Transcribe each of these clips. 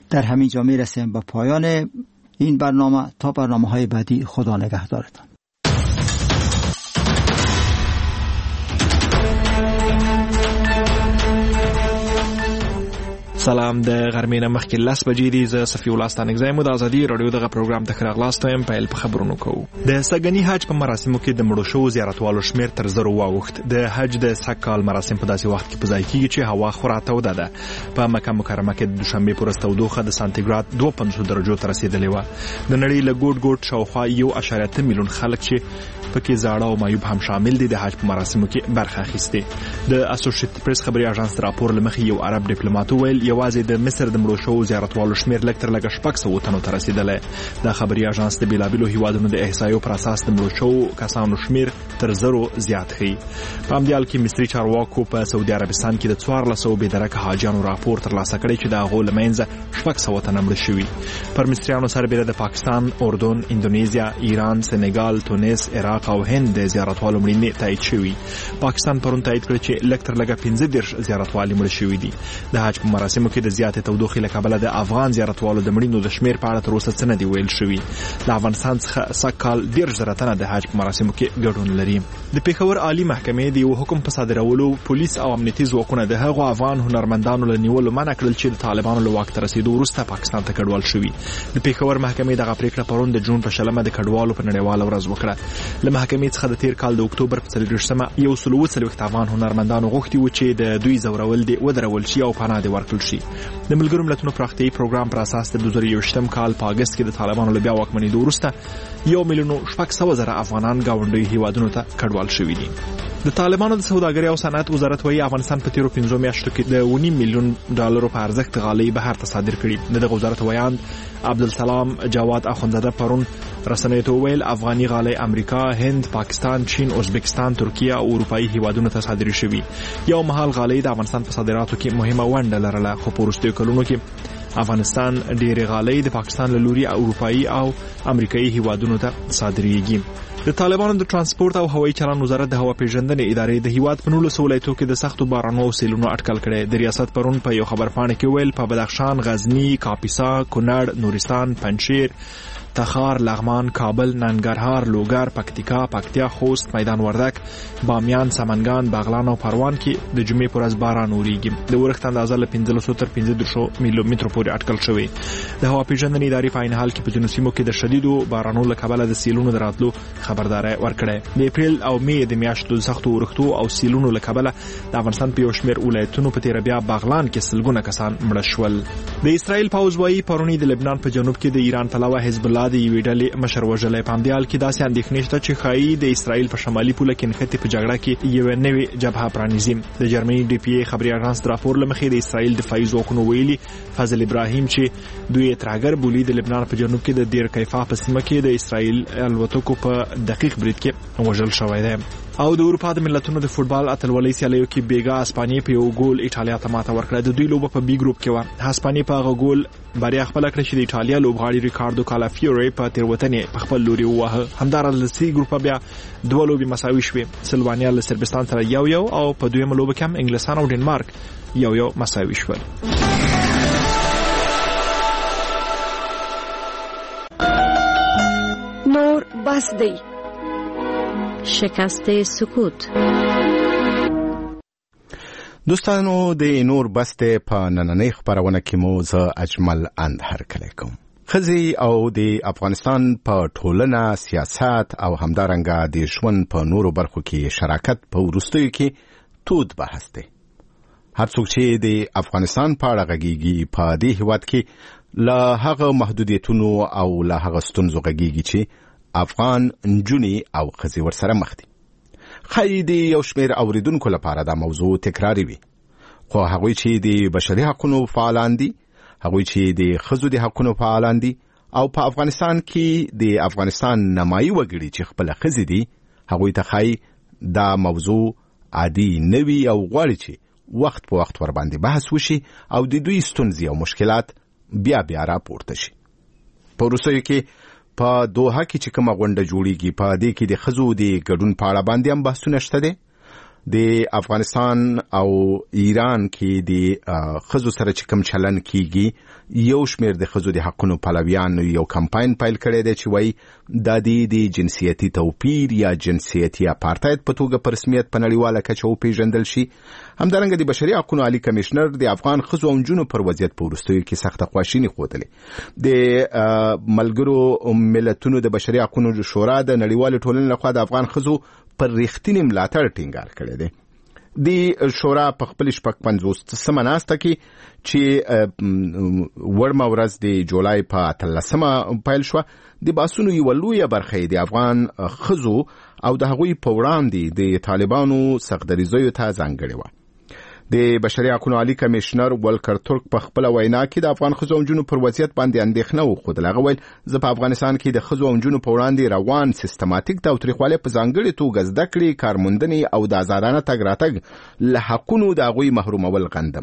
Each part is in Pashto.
در همین جا میرسیم به پایان این برنامه. تا برنامه‌های بعدی، خدا نگهدارتان. سلام، د غرمې نه مخکې 10 بجې دي. زه صفي الله ستانکزی مو د ازادي رادیو دغه پروګرام ته راغلاست یم. پیل په خبرونو کوو. د سګنی حج په مراسمو کې د مړو شوو زیارتوالو شمیر تر 0 واوښت. د حج د سکال مراسم په داسې وخت کې په ځای کېږي چې هوا خورا توده ده. په مکه مکرمه کې د دوشنبه پر ورځ تودوخه د سانتیګراد 250 درجو ته رسیدلې و. د نړۍ له ګوټ ګوټ شاوخوا 1.8 میلیون خلک چې پکې زاړه او معیوب هم شامل دي د حج په مراسمو کې برخه اخیسته. د اسوسییټډ پریس خبري اژانس راپور لمخې یو عرب ډیپلوماټ ویل یوازې د مصر د مړو شوو زیارتوالو شمیر لږ تر لږه 600 تنو ته رسیدلی. د خبري اژانس د بیلابیلو هیوادونو د احصایو پر اساس د مړو شوو کسانو شمیر تر 0 زیات ښیي. په همدې حال کې مصري چارواکو په سعودي عربستان کې د 1400 بېدرکه حاجیانو راپور ترلاسه کړی چې د هغو له منځه 600 تنه مړه شوي. پر مصریانو سربېره د پاکستان، اردن، اندونیزیا، ایران، سنګال، تونس، عراق او هند د زیارتوالو مړینې تایید شوي. پاکستان پرون تایید کړ چې لږ تر لږه 15 زیارتوالي مړه شوي دي. د حج په مراسمو کې د زیاتې تودوخې له کبله د افغان زیارتوالو د مړینو د شمیر په اړه تر اوسه څه نه دی ویل شوي. د افغانستان څخه سږکال 10,000 تنه د حج په مراسمو کې ګډون لري. د پېښور عالی محکمې د یو حکم په صادرولو پولیس او امنیتي ځواکونه د هغو افغان هنرمندانو له نیولو منع کړل چې د طالبانو له واک ته رسیدو وروسته پاکستان ته کډوال شوي. د پېښور محکمې دغه پریکړه پرون د جون په 20 د کډوالو په نړیواله ورځ وکړه. له محکمې څخه د تیر کال د اکتوبر په 23 یو سل 40 افغان هنرمندانو غوښتي و چې د دوی زورول دي ودرول شي او پناه دي ورکړل شي. د ملګرو ملتونو پراختیایي پروګرام پر اساس د 2020 کال په اگست کې د طالبانو له بیا واکمنېدو وروسته 1,600,000 افغانان ګاونډي هیوادونو ته کډوال شوي دي. د طالبانو د سوداګرۍ او صنعت وزارت وايي افغانستان په تیرو 5 میاشتو کې د 1.5 میلیون ډالرو په ارزښت غالۍ بهر ته صادر کړي. د وزارت ویاند عبدالسلام جواد اخوندزاده پرون رسنیو ته ویل افغاني غالۍ امریکا، هند، پاکستان، چین، ازبکستان، ترکیه او اروپאי هیوادونو ته صادر شوي. یو مهال غالۍ د افغانستان په صادراتو کې مهمه ونډه لرله، خو په وروستیو کلونو کې افغانستان ډېرې غالۍ د پاکستان له لوري اروپאי او امریکایي هیوادونو ته صادریږي. د طالبانو د ترانسپورت او هوایي چلند وزارت د هوا پیژندنې ادارې د هیواد په 19 ولایتونو کې د سختو بارانونو او سیلونو اټکل کړي. د ریاست پرون په یو خبرپاڼه کې ویل په بدخشان، غزنی، کاپیسا، کونړ، نورستان، پنجشیر، تخار، لغمان، کابل، ننګرهار، لوګر، پکتیکا، پکتیا، خوست، میدان وردک، بامیان، سمنګان، بغلان او پروان کې د جمعې پر ورځ باران وریږي. د اورښت اندازه له 1500 تر 1500 میلیمتر پورې اټکل شوی. د هوا پیژندنې ادارې په عین حال کې په ځینو سیمو کې د شدیدو بارانونو له کبله د سیلونو دراتلو خبرداري ورکړه. د اپریل او مې د میاشتو د سختو اورښتو او سیلونو له کبله د افغانستان په یو شمېر ولایتونو په تیر بیا بغلان کې سلګونه کسان مړه شول. د اسرائیل پوځ وايي پرونی د لبنان په جنوب کې د ایران پلوه حزب الله د یوې ډلې مشر وژلی. په همدې حال کې داسې اندېښنې شته چې ښایي د اسرائیل په شمالي پوله کې نښتې په جګړه کې یوه نوې جبهه پرانیزي. د جرمني ډي پی ای خبري اژانس راپور له مخې د اسرائیل دفاعي ځواکونو ویلي فضل ابراهیم چې دوی ترهګر بولي د لبنان په جنوب کې د دیر کیفا په سیمه کې د اسرائیل الوتکو په دقیق برید کې وژل شوی دی. او د اروپا د ملتونو د فوتبال اتلولۍ سیالیو کې بیګا اسپانیا په یو ګول ایټالیا ته ماته ورکړه. د دوی لوبه په بي ګروپ کې و. اسپانیا په هغه ګول بریا خپل کړ چې د ایټالیا لوبغاړي ریکاردو کالافیوري په تیروتنې په خپل لوري ووهه. همدارنګه سی ګروپ بیا دوه لوبې مساوي شوې. سلوانیا له سربستان سره 1-1 او په دویمه لوبه کې هم انګلستان او ډنمارک 1-1 مساوي شول. نور بس دی. شکست سکوت. دوستانو د نور بسته په نننۍ خبرونه کې مو زه اجمل اندهر کلیکم. خزي او د افغانستان په ټولنه، سیاست او همدارنګه د ژوند په نورو برخو کې شراکت په وروستیو کې تود بحث دی. هر څوک چې د افغانستان په اړه غږیږي په دې هیواد کې له هغه محدودیتونو او له هغه ستونزو غږیږي چې افغان نجونې او خزي ورسره مخ دي. خای د یو شمېر اوریدونکو لپاره دا موضوع تکراری وي، خو هغوی چې د بشري حقوقو فعالان دي، هغوی چې د ښځو د حقوقو فعالان دي او په افغانستان کې د افغانستان نمایي وګړي چې خپل ښځې دي، هغوی ته خای دا موضوع عادي نه وي او غواړي چې وخت په وخت ور باندې بحث وشي او د دوی ستونزې او مشکلات بیا بیا راپورته شي. په وروستیو کې په دوحه کې چې کومه غونډه جوړیږي په دې کې د ښځو د ګډون په اړه باندې هم بحثونه شته دي. د افغانستان او ایران کې د خزو سره چې کوم چلن کیږي یو شمیر د خزو د حقونو پلویان یو کمپاین پیل کړی دی چې وایي د جنسیتي توپیر یا جنسیتي اپارټاید په توګه په رسمیت په نړیواله کچه وپیژندل شي. همدارنګه د بشري حقوقو عالی کمشنر د افغان خزو او نجونو پر وضعیت په وروستیو کې سخته خواشیني ښودلې. د ملګرو ملتونو د بشري حقوقو شورا د نړیوال ټولنې لخوا د افغان خزو پر رښتینی ملاتړ ټینګار کړی دی. د شورا په خپل شپږ 50 ناسته کې چې ورمه ورځ د جولای په 13 پیل شو، د باسونو یو لویه برخه د افغان خزو او د هغوی په وړاندې د طالبانو سختدریزیو ته ځانګړې وه. د بشري حقوقو عالی کمشنر ولکر ترک په خپل وینا کې د افغان خزو او نجونو پر وضعیت باندې اندېښنه وښودله. هغه ویل زه په افغانستان کې د خزو او نجونو په وړاندې روان سیستماتیک تاوتریخوالی په ځانګړې توګه زده کړې، کارموندنې او د آزادانه تګ راتګ له حقونو د هغوی محرومول غندم.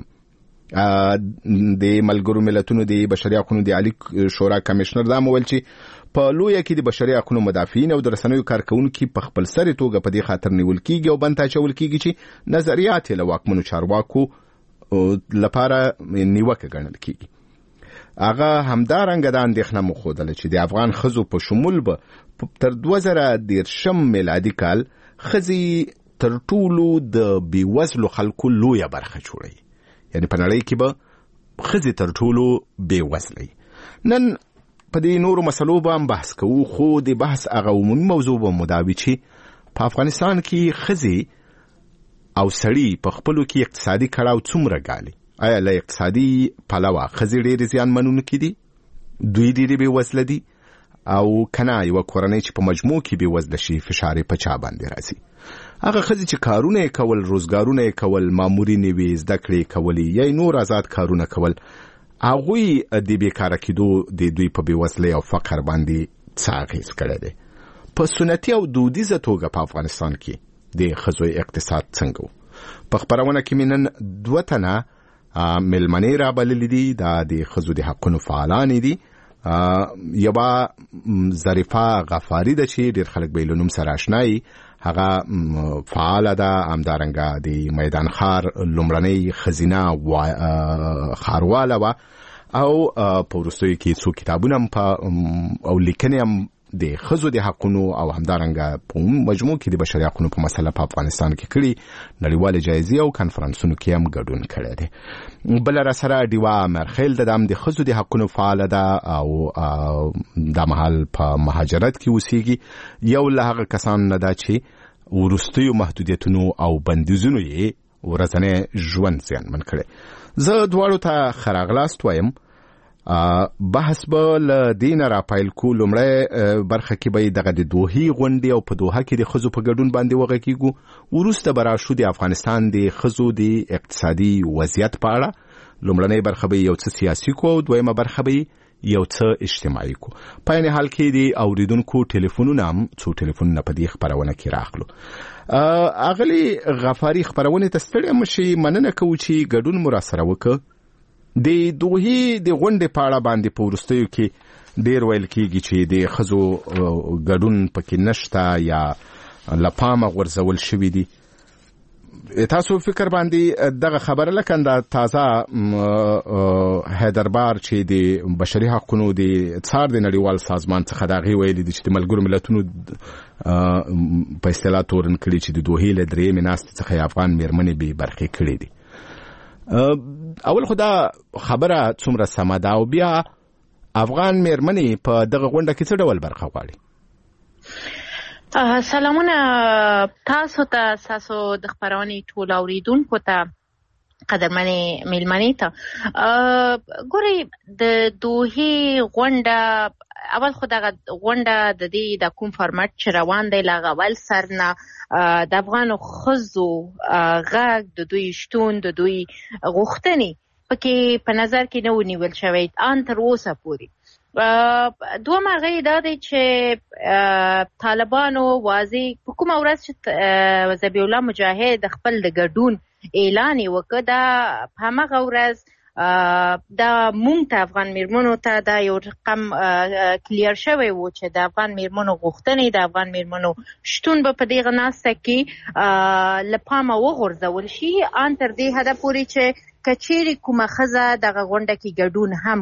د ملګرو ملتونو د بشري حقوقو د عالی شورا کمشنر دا وویل چې په لویه کې د بشري حقوقو مدافعین او د رسنیو کارکونکو په خپل سری توګه په دې خاطر نیول کیږي او بند اچول کیږي چې نظریات له واکمنو چارواکو لپاره نیوکه ګڼل کیږي. هغه همدارنګه د اندېښنه مخودله چې د افغان خزو په شمول به تر 2013 میلادي کال خزي تر ټولو د بیوزلو خلکو لویه برخه جوړوي، یعنی په نړۍ کې به خزي تر ټولو بیوزلي. نن په دې نورو مسلو به هم بحث کوو، خو د بحث هغه عمومي موضوع به مداوي چې په افغانستان کې خزي او سړي په خپلو کې اقتصادي کړاو څومره ګالي. آیا له اقتصادي پلوه خزي ډېرې زیان منونکي دي؟ دوی ډېرې بېوزله دي؟ او کنه یوه کورنۍ چې په مجموع کې بېوزله شي فشار یې په چا باندې راځي؟ هغه خزي چې کارونه یې کول، روزګارونه یې کول، مامورینې وې، زده کړې یې کولې یا نور آزاد کارونه کول، هغوی د بیکاره کېدو د دوی په بېوزلۍ او فقر باندې څه اغېز کړی دی؟ په سنتي او دودیزه توګه په افغانستان کې د خزو اقتصاد څنګه و؟ په خپرونه کې مې نن 2 تنه مېلمنې رابللې دي. دا د خزو د حقونو فعالانې دي. یوه ظریفه غفاري ده چې ډېر خلک به یې له نوم سره اشنایي. هغه فعاله ده، همدارنګه د میدان ښار لومړنۍ ښځینه ښارواله وه او په وروستیو کې څو کتابونه او لیکنې هم د ښځو د حقونو او همدارنګه په مجموع کې د بشري حقونو په مسله په افغانستان کې کړي، نړیوالې جایزې او کنفرانسونو کې هم ګډون کړی دی. بله راسره ډیوه مرخیل ده، هم د ښځو د حقونو فعاله ده او دا مهال په مهاجرت کې اوسیږي. یو له هغه کسان نه ده چې وروستیو محدودیتونو او بندیزونو یې ورځنی ژوند زیانمن کړی. زه دواړو ته ښه راغلاست وایم. بحث به له دې نه راپیل کو. لومړی برخه کې به دغه د دوحې غونډې او په دوحه کې د ښځو په ګډون باندې وغږیږو. وروسته به راشو د افغانستان د ښځو د اقتصادي وضعیت په اړه. لومړنۍ برخه به یو څه سیاسي کو او دویمه برخه به یو څه اجتماعي کو. په عین حال کې د اوریدونکو ټلیفونونه هم څو ټلیفونونه په دې خپرونه کې راخلو. اغلی غفاري خپرونه ته ستړی مشي، مننه کوو چې ګډون مو راسره وکړ. د دوحې د غونډې په اړه باندې په وروستیو کې ډېر ویل کېږي چې د ښځو ګډون پکې نشته یا له پامه غورځول شوي دي. تاسو فکر باندې دغه خبره لکه دا تازه حیدربار چې د بشري حقوقو د څار د نړیوال سازمان څخه دا غي ویلي دي چې د ملګرو ملتونو په اصطلاح تورن کړي چې د دوحې له درېیمې ناستې څخه افغان میرمنې بې برخې کړي دي. اول خو دا خبره څومره سمه ده او بیا افغان میرمنې په دغه غونډه کې څه ډول برخه غواړي؟ سلامونه تاسو ته، تاسو د خبرونې ټول اوریدونکو ته، قدرمنې میلمنې ته. ګورئ د دوحې غونډه، اول خو دغه غونډه د دې د کوم فارمټ چې روان دی له اول سر نه د افغانو ښځو غږ، د دوی شتون، د دوی غوښتنې پکې په نظر کې نه ونیول شوی ان تر اوسه پورې. دوه مرغۍ دا دی چې طالبانو واضح په کومه ورځ چې ذبیح الله مجاهد خپل د ګډون اعلان یې وکړ، دا په همغه ورځ دا مونږ ته افغان میرمنو ته دا یو رقم کلیر شوی و چې د افغان میرمنو غوښتنې د افغان میرمنو شتون به په دغه ناسته کې له پامه وغورځول شي ان تر دې حده پورې چې کچېرې کومه ښځه دغه غونډه کې ګډون هم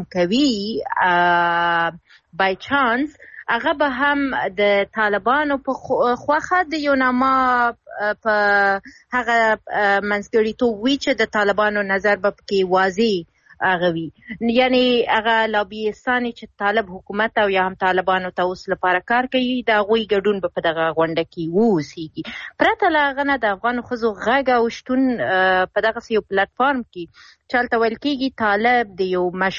کوي بای چانس هغه به هم د طالبانو په خوخه د یو نامه په هغه منځګړیتوب وي چې د طالبانو نظر به پکې واضح هغه وي یعنی هغه لابیستانې چې طالب حکومت او یا هم طالبانو ته اوس لپاره کار کوي د هغوی ګډون به په دغه غونډه کې واوسیږي پرته له هغه نه د افغانو ښځو غږ او شتون په دغسې یو پلټفارم کې چې هلته ویل کېږي طالب د یو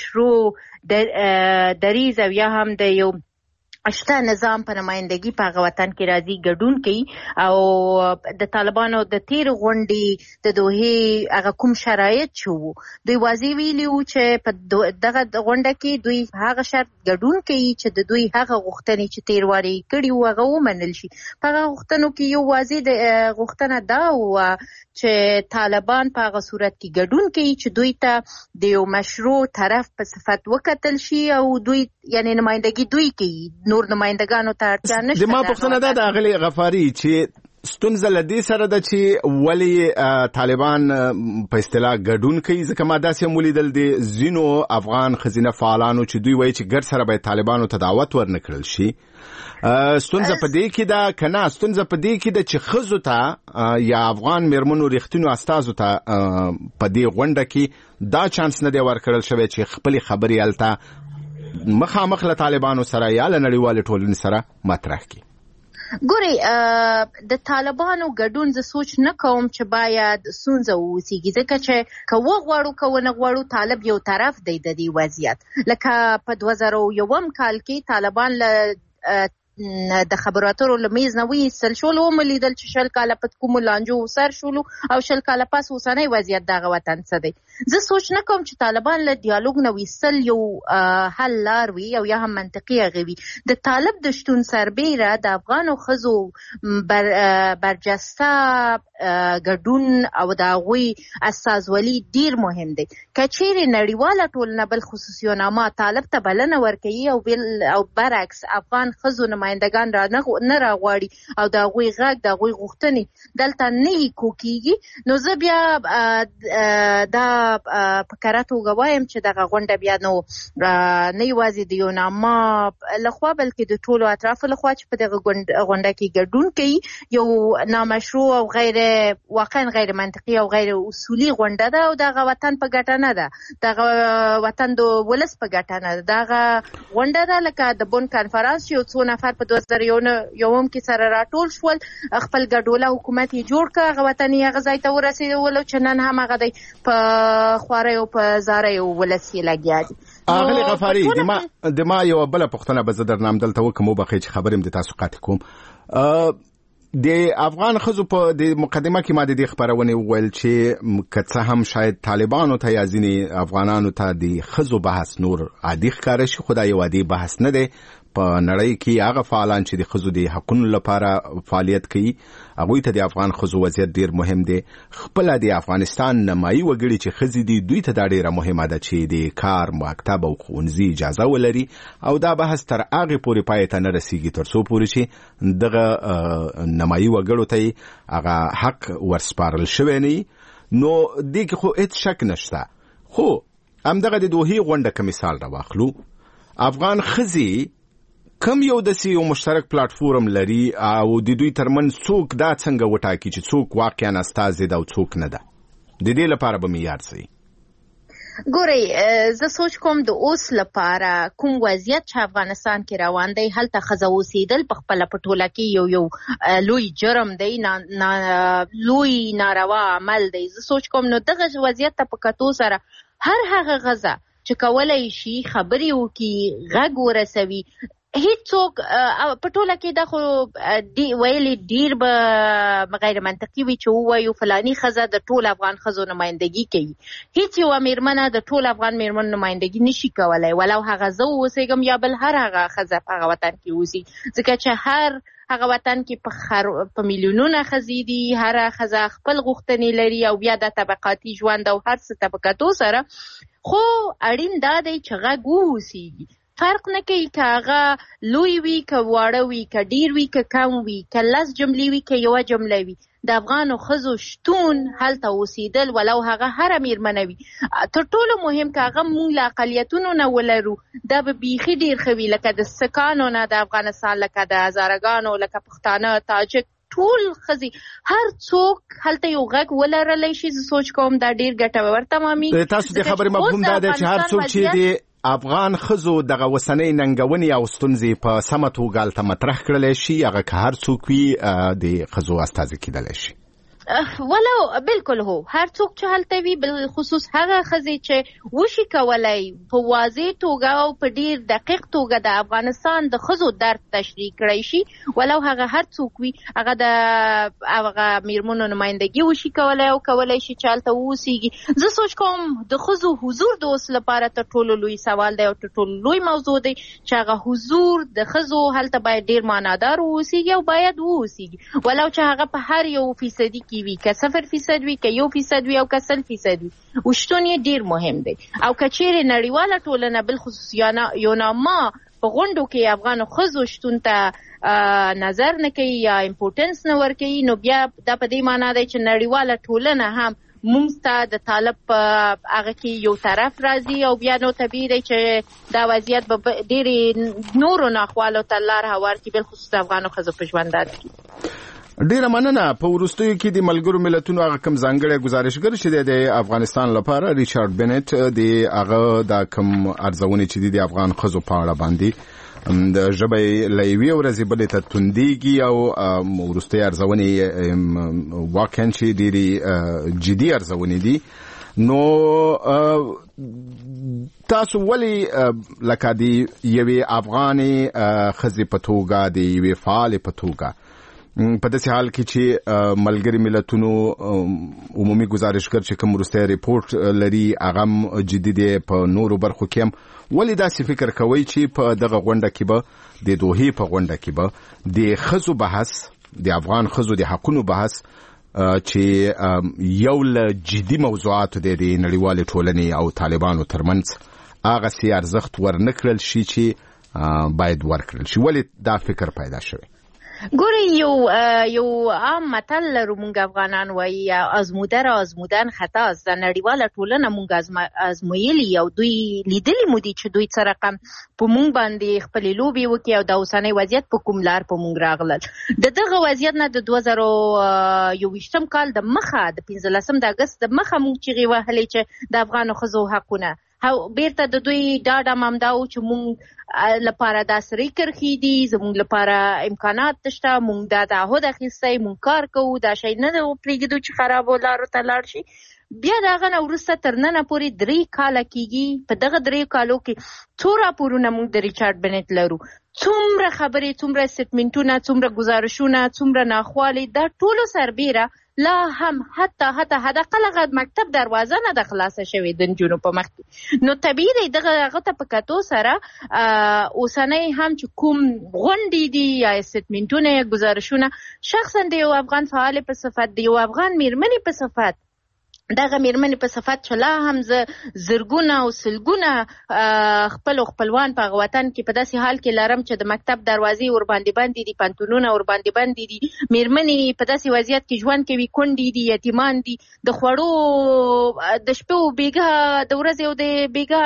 مشروع دریځ او یا هم د یو اشته نظام په نمایندګي په هغه وطن کې راځي ګډون کوي او د طالبانو د تیر غونډې د دوحې هغه کوم شرایط چې وو دوی واضح ویلي وو چې په دغه غونډه کې دوی هغه شرط ګډون کوي چې د دوی هغه غوښتنې چې تیر واري کړي وو هغه ومنل شي په هغه غوښتنو کې یو واضح د غوښتنه دا وه چې طالبان په هغه صورت کې ګډون کوي چې دوی ته د یو مشروع طرف په صفت وکتل شي او دوی یعنی نمایندګي دوی کوي نور نمایندګانو ته اړتیا نشته د ما پوښتنه ده د اغلی غفاری چې ستونزه لدی سره ده چې ولی طالبان په اصطلاح ګډون کوي ځکه ما داسې ولیدل د ځینو افغان ښځینه فعالانو چې دوی وایي چې ګډ سره به طالبانو ته دعوت ورنکړل شي ستونزه په دې کې ده کنه ستونزه په دې کې ده چې ښځو ته یا افغان میرمنو رښتینو استازو ته په دې غونډه کې دا چانس نه دی ورکړل شوی چې خپل خبرې الته مخامخ له طالبانو سره یا له نړیوالې ټولنې سره مطرح کړي ګوري د طالبانو ګډون زه سوچ نه کوم چې باید ستونزه ووسیږي ځکه چې که وغواړو که ونه غواړو طالب یو طرف دی د دې وضعیت لکه په 2001 کال کې طالبان له د خبرو اترو له میز نه وایستل شول وملیدل چې 20 کاله په کومو لانجو سر شولو او 20 کاله پس اوسنی وضعیت دغه وطن څه دی زه سوچ نه کوم چې طالبان له ډیالوګ نه ویستل یو حل لار وي او یا هم منطقي هغه وي د طالب د شتون سربیره د افغانو ښځو برجسته ګډون او د هغوی استازولي ډیر مهم دی که چیرې نړیواله ټولنه بل خصوصیونامه طالب ته بلنه ورکوي او برعکس افغان ښځو نمایندګان نه راغواړي او د هغوی غږ د هغوی غوښتنې دلته نه یې کوکیږي نو زه بیا دا په کره توګه وایم چې دغه غونډه بیا نو نه یوازې د یو نامه لخوا بلکې د ټولو اطرافو لخوا چې په دغه غونډه کې ګډون کوي یو نامشروع او واقعا غیر منطقي او غیر اصولي غونډه ده او دغه وطن په ګټه نه ده دغه وطن د ولس په ګټه نه ده دغه غونډه ده لکه د بون کانفرانس چې یو څو نفر په 2001 کې سره راټول شول خپل ګډوله حکومت یې جوړ کړ هغه وطن یې هغه ځای ته ورسېدلو چې نن هم هغه دی په خوارۍ او په زارۍ ولس یې لګیا دي اغلی غفاری د ما یو بله پوښتنه به زه درنه همدلته وکړم وبخئ چې خبرې م د تاسو قاطع کوم د افغان ښځو په د مقدمه کې ما د دې خبرونې وویل چې که څه هم شاید طالبانو ته یا ځینې افغانانو ته د ښځو بحث نور عادي ښکاره شي خو دا یو عادي بحث نه دی په نړۍ کې هغه فعالان چې د ښځو د حقونو لپاره فعالیت کوي هغوی ته د افغان ښځو وضعیت ډیر مهم دی خپله د افغانستان نمایي وګړي چې ښځې دي دوی ته دا ډیره مهمه ده چې د کار مکتب او ښوونځي اجازه ولري او دا بحث تر هغې پورې پای ته نه رسیږي تر څو پورې چې دغه نمایي وګړو ته هغه حق ورسپارل شوی نه نو دې کې خو هیڅ شک نشته خو همدغه د دوحې غونډه که مثال راواخلو افغان ښځې کم یو داسې یو مشترک پلاټفورم لري او د دوی ترمنځ څوک دا څنګه وټاکي چې څوک واقعا استازی ده او څوک نه ده د دې لپاره به معیار څه ګورئ زه سوچ کوم د اوس لپاره کوم وضعیت چې افغانستان کې روان دی هلته ښځه اوسېدل په خپله په ټوله کې یو لوی جرم دی لوی ناروا عمل دی زه سوچ کوم نو دغه وضعیت ته په کتو سره هر هغه ښځه چې کولی شي خبرې وکړي غږ ورسوي هیڅوک په ټوله کې دا خو ویلي ډیر به غیر منطقي وي چې ووایو فلاني ښځه د ټول افغان ښځو نمایندګي کوي هیڅ یوه میرمنه د ټول افغان میرمنو نمایندګي نشي کولی ولو هغه زه اوسېږم یا بل هر هغه ښځه په هغه وطن کې اوسي ځکه چې هر هغه وطن کې په میلیونونه ښځې دي هر ښځه خپل غوښتنې لري او بیا د طبقاتي ژوند او هر څه طبقاتو سره خو اړین دا دی چې غږ ووسیږي. فرق نه کوي که هغه لوی وي که واړه وي که ډیر وي که کم وي که 10 جملې وي که یوه جمله وي. د افغانو ښځو شتون هلته اوسېدل ولو هغه هره میرمنه وي تر ټولو مهم که هغه موږ له اقلیتونو نه ولرو دا به بیخي ډېر ښه وي، لکه د سکانو نه د افغانستان، لکه د هزارهګانو، لکه پښتانه، تاجک، ټول ښځې هر څوک هلته یو غږ ولرلی شي. زه سوچ کوم دا ډېر ګټور تمامېږي. تاسو د خبرې مفهوم دا دی چې هر څوک چې د افغان ښځو دغه اوسنۍ ننګونې او ستونزې په سمه توګه هلته مطرح کړلی شي، هغه که هر څوک وي د ښځو استازي کېدلی شي. ولو بالکل هو هر څوک چې هلته وي، بالخصوص هغه ښځې چې وشي کولی په واضح توګه او په ډیر دقیق توګه د افغانستان د ښځو درد تشریح کړی شي، ولو هغه هر څوک وي هغه د هغه میرمنو نمایندګي وشي کولی او کولی شي چې هلته واوسیږي. زه سوچ کوم د ښځو حضور د اوس لپاره تر ټولو لوی سوال دی او تر ټولو لوی موضوع دی چې هغه حضور د ښځو هلته باید ډیر معنادار واوسیږي او باید واوسیږي، ولو چې هغه په هر یو فیصدي کې وي، که 0% وي، که 1% وي او که 100% وي. وشتون یې ډیر مهم دی. او که چیرې نړیواله ټولنه بالخصوص یوناما په غونډو کې افغانو ښځو شتون ته نظر نه کوي یا امپورټنس نه ورکوي، نو بیا دا په دې معنا دی چې نړیواله ټولنه هم موږ ته د طالب په هغه کې یو طرف راځي او بیا نو طبیعي دی چې دا وضعیت به ډېرې نورو ناخوالو ته لار هوار کړي، بالخصوص د افغانو ښځو په ژوندانه کې. ډیره مننه. په وروستیو کې د ملګرو ملتونو هغه کوم ځانګړی گزارشګر چې د افغانستان لپاره ریچارډ بنت د هغه د کوم ارزونې چې د افغان ښځو په اړه باندې د ژبې له یوې ورځې بلې ته توندېږي او وروستۍ ارزونې واقعا چې ډېرې جدي ارزونې دي. نو تاسو ولې لکه د یوې افغانې ښځې په توګه د یوې فعالې په توګه په داسې حال کې چې ملګري ملتونو عمومي گزارشګر چې کوم وروستی ریپورټ لري هغه جدي دی په نورو برخو کې هم، ولې داسې فکر کوئ چې په دغه غونډه کې به د دوحې په غونډه کې به د ښځو بحث، د افغان ښځو د حقونو بحث چې یو له جدي موضوعاتو دی د نړیوالې ټولنې او طالبانو ترمنځ هغسې ارزښت ورنه کړل شي چې باید ورکړل شي؟ ولې دا فکر پیدا شوی؟ ګورې یو عام متل لرو موږ افغانان وایي ازموده را ازمودن خطا است. د نړیواله ټولنه موږ ازمویلي او دوی لیدلي مو دي چې دوی څه رقم په موږ باندې خپلې لوبې وکړي او د اوسنی وضعیت په کوم لار په موږ راغلل. د دغه وضعیت نه د 2021 کال د مخه د 15 د اګست د مخه موږ چیغې وهلې چې د افغانو ښځو حقونه بیرته د دوی ډاډ همدا و چې موږ لپاره دا سرې کرښې دي، زموږ لپاره امکانات شته، موږ دا تعهد اخیستی، موږ کار کوو، دا شی نه پرېږدو چې خرابو لارو ته لاړ شي. بیا د هغه نه وروسته تر ننه پورې 3 کاله کېږي. په دغه 3 کالو کې څو راپورونه موږ د ریچارډ بنت لرو، څومره خبرې، څومره سټمنټونه، څومره گزارشونه، څومره ناخوالې، دا ټولو سربیره لا هم حتی حداقل هغه مکتب دروازه نه ده خلاصه شوې د نجونو په مخ کې. نو طبیعي دی دغه ته په کتو سره اوسنۍ هم چې کوم غونډې دي یا سټمنټونه یا گزارشونه شخصا د یو افغان فعال په صفت، د یو افغان میرمنې په صفت، دغه میرمنې په صفت چې لا هم زرګونه او سلګونه خپل خپلوان په وطن کې په داسې حال کې لرم چې د مکتب دروازې ور باندې بندې دي، پنتونونه ور باندې بندې دي، میرمنې په داسې وضعیت کې ژوند کوي، کونډې دي، یتیمان دي، د خوړو د شپو بیګا د ورځې او د بیګا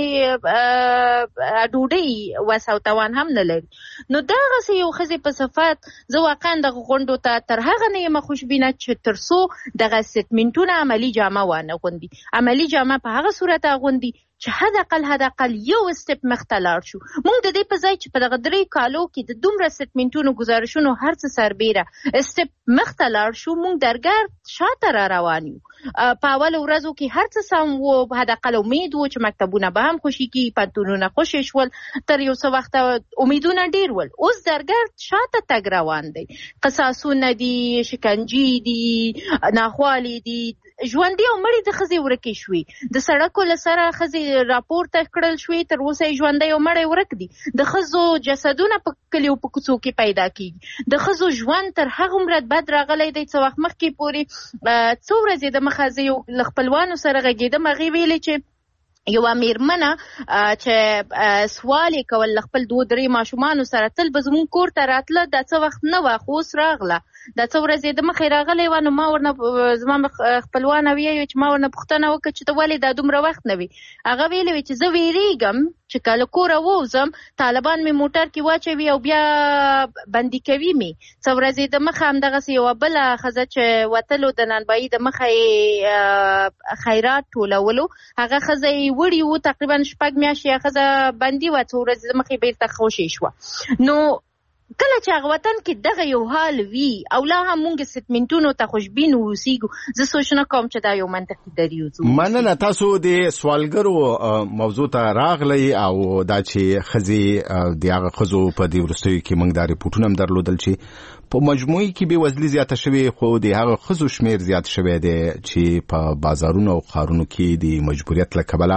غنۍ ډوډۍ وس او توان هم نه لري. نو دغسې یو ښځې په صفت زه واقعا دغه غونډو ته تر هغه نه یم خوشبینه چې تر څو دغه سټمنټونه عملي جامه وانه غوندي، عملي جامه په هغه صورت اغوندي چې حداقل یو سټپ مخته لاړ شو. موږ د دې په ځای چې په دغه 3 کالو کې د دومره سټمنټونو گزارشونو هر څه سربیره سټپ مخته لاړ شو، موږ درګرد شاته را روان یو. په اول ورځو کې هر څه سم و، حداقل امید و چې مکتبونه به هم خوشي کړي، پنتونونه خوشي شول، تر یو څه وخته امیدونه ډیر ول. اوس درګرد شاته تګ روان دی، قصاصونه دي، شکنجې دي، ناخوالې دي، ژوندۍ او مړې د ښځې ورکې شوې، د سړکو له سره ښځې راپورته کړل شوې، تر اوسه یې ژوندۍ او مړې ورک دي. د ښځو جسدونه په کلیو په کوڅو کې پیدا کېږي. د ښځو ژوند تر هغه عمره بد راغلی دی څه وخت مخکې پورې څو ورځې د مخه زه یو له خپلوانو سره غږېدم، هغې ویلې چې یو میرمنه چې سوال کول خپل 2-3 ماشومان سره تل به زمون کور ته راتله د څه وخت نه و خو اوس راغله د څو ورځې د مخې راغلی و نو ما ورنه زما خپلوان ویل چې ما ورنه پوښتنه وکړه چې ته ولې دا دومره وخت نه وي هغه ویلي وي چې زه ویریږم چې کله کوره ووځم طالبان مې موټر کې واچوي او بیا بندي کوي مې څو ورځې د مخه همدغسې یوه بله ښځه چې وتلو د نانبایي د مخه خیرات ټولولو هغه ښځه یې وړي وو تقریبا 6 میاشتې ښځه بندي وه څو ورځې د مخې بېرته خوشې شوه نو کله چې هغه وطن کې دغه یو حال وي او لا هم مونږ ستمنټونو ته خوشبین اوسېږو زه سوچ نه کوم چې دا یو منطقي دریځ و. مننه تاسو د سوالګرو موضوع ته راغلی او دا چې ښځې د هغه ښځو په دې وروستیو کې موږ دا ریپورټونه هم درلودل چې په مجموعي کې بېوزلي زیاته شوې خو د هغه ښځو شمېر زیات شوی دی چې په بازارونو او ښارونو کې د مجبوریت له کبله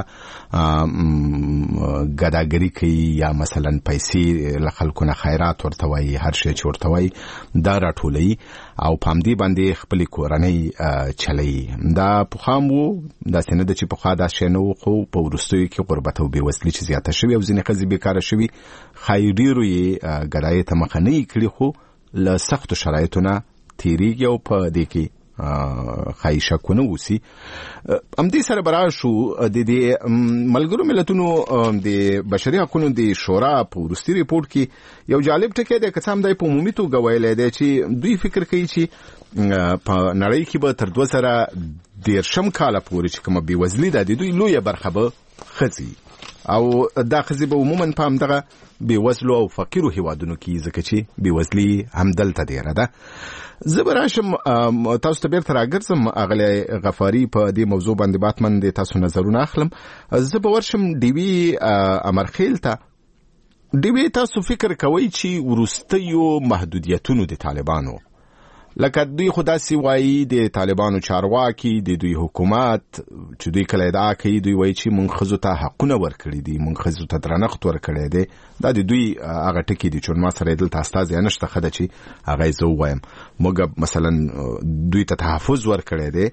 ګداګري کوي یا مثلا پیسې له خلکو نه خیرات ورته وایي هر شی چې ورته وایي دا راټولوي او په همدې باندې خپلې کورنۍ چلوي. دا پخوا هم و داسې نه ده چې پخوا دا شی نه و خو په وروستیو کې غربت او بېوزلي چې زیاته شوې او ځینې ښځې بېکاره شوي ښایي ډېرو یې ګدایۍ ته مخه نه یې کړي خو له سختو شرایطو نه تېرېږي او په دې کې ښایي شکونه اوسي. همدې سره به راشو د دې ملګرو ملتونو د بشري حقونو د شورا په وروستي ریپورټ کې یو جالب ټکی دی که څه هم دی په عمومي توګه ویلی دی چې دوی فکر کوي چې په نړۍ کې به تر 2030 کاله پورې چې کومه بېوزلي ده د دوی لویه برخه به ښځې او دا ښځې به عموما په همدغه بېوزلو او فقیرو هیوادونو کې ځکه چې بېوزلي همدلته ډېره ده. زه به راشم تاسو ته بیرته راګرځم اغلی غفاري په دې موضوع باندې باتمن د تاسو نظرونه اخلم. زه به ورشم ډیوي امرخیل ته. ډیوي تاسو فکر کوئ چې وروستیو محدودیتونو د طالبانو لکه دوی خو داسې وایي د طالبانو چارواکي د دوی حکومت چې دوی کله ادعا کوي دوی وایي چې موږ ښځو ته حقونه ورکړي دي موږ ښځو ته درنښت ورکړی دی دا د دوی هغه ټکي دي چې ما سره یې دلته استازی نشته ښه ده چې هغه یې زه ووایم موږ مثلا دوی ته تحفظ ورکړی دی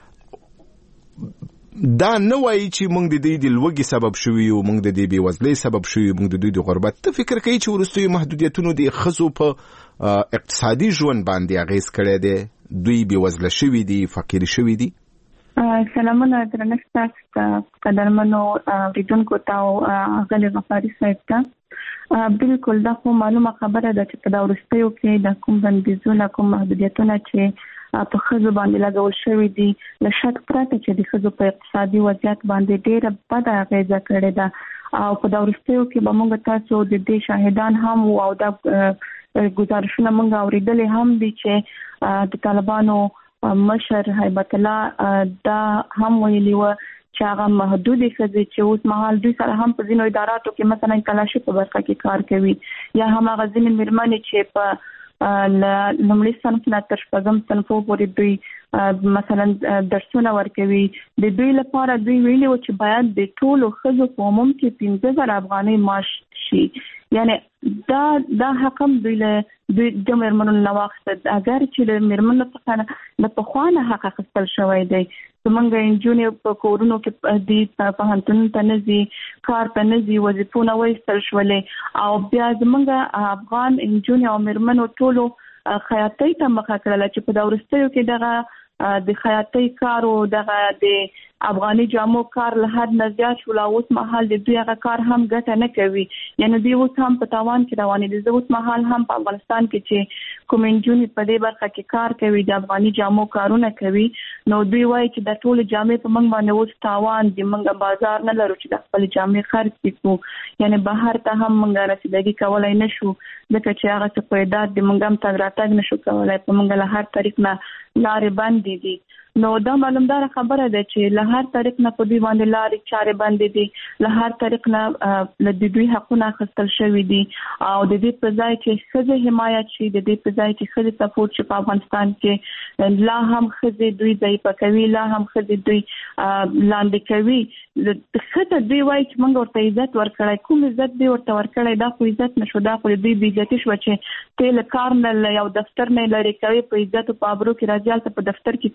دا نه وایي چې موږ د دوی د لوږې سبب شوي یو موږ د دې بېوزلۍ سبب شوي موږ د دوی د غربت ته فکر کوي چې وروستیو محدودیتونو د ښځو په اقتصادي ژوند باندې اغیز کړی دی دوی بېوزله شوي دي فقیر شوي دي. سلامونه درنښت تاسو ته قدرمنو اورېدونکو ته او اغلې غفاري صاحب ته بالکل دا خو معلومه خبره ده چې په دا وروستیو کې د کوم بندیزونه کوم محدودیتونه چې په ښځو باندې لګول شوي دي له شک پرته چې د ښځو په اقتصادي وضعیت باندې ډېره بده اغیزه کړې ده او په دا وروستیو کې به موږ تاسو د دې شاهدان هم وو او دا گزارشونه موږ اوریدلې هم دي چې د طالبانو مشر هیبت الله دا هم ویلي و چې هغه محدودې ښځې چې اوس مهال دوی سره هم په ځینو اداراتو کې مثلا تلاشي په برخه کې کار کوي یا هم هغه ځینې مېرمنې چې په لومړي صنف نه تر 6 صنفو پورې دوی مثلا درسونه ورکوي د دوی لپاره دوی ویلي و چې باید د ټولو ښځو په عموم کې 15,000 افغانۍ معاش شي یعنی دا حق هم دوی د مېرمنو نه واخیسته اگر چې د مېرمنو څخه د پخوا نه حق اخیستل شوی دی زمونږ نجونې په کورونو کې دي پوهنتونونو ته نه ځي کار ته نه ځي وظیفونه وایستل شولې او بیا زمونږ افغان نجونې او مېرمنو ټولو خیاطۍ ته مخه کړله چې په دا وروستیو کې دغه د خیاطۍ کار او دغه د افغاني جامو کار له حد نه زیات شو اوس مهال د دوی هغه کار هم ګټه نه کوي یعنی دوی اوس هم په تاوان کې روانې دي اوس مهال هم په افغانستان کې چې کوم نجونې په دې برخه کې کار کوي د افغاني جامو کارونه کوي نو دوی وایي چې د ټول جامې په موږ باندې اوس تاوان دي موږ بازار نه لرو چې د خپل جامې خرڅ کړو یعنی بهر ته هم موږ رسیدګي کولای نشو ځکه چې هغه څه پیدات دي موږ هم تګ راتګ نشو کولای په موږ له هر طریق نه لارې بندې دي نو دا معلومدار خبره ده چې له هر طریق نه په دوی باندې لارې چارې بندې دي له هر طریق نه د دوی حقونه اخیستل شوي دي او د دې په ځای چې ښځې حمایت شي د دې په ځای چې ښځې سپورټ شي په افغانستان کې لا هم ښځې دوی ضعیفه کوي لا هم ښځې دوی لاندې کوي ښځه دوی وایي چې موږ ورته عزت ورکړی کوم عزت دوی ورته ورکړی دا خو عزت نه شو دا خو دوی بې عزتي شوه چې ته له کار نه له یو دفتر نه لرې کوي په عزت او په ابرو کې راځي هلته په دفتر کې کار کوي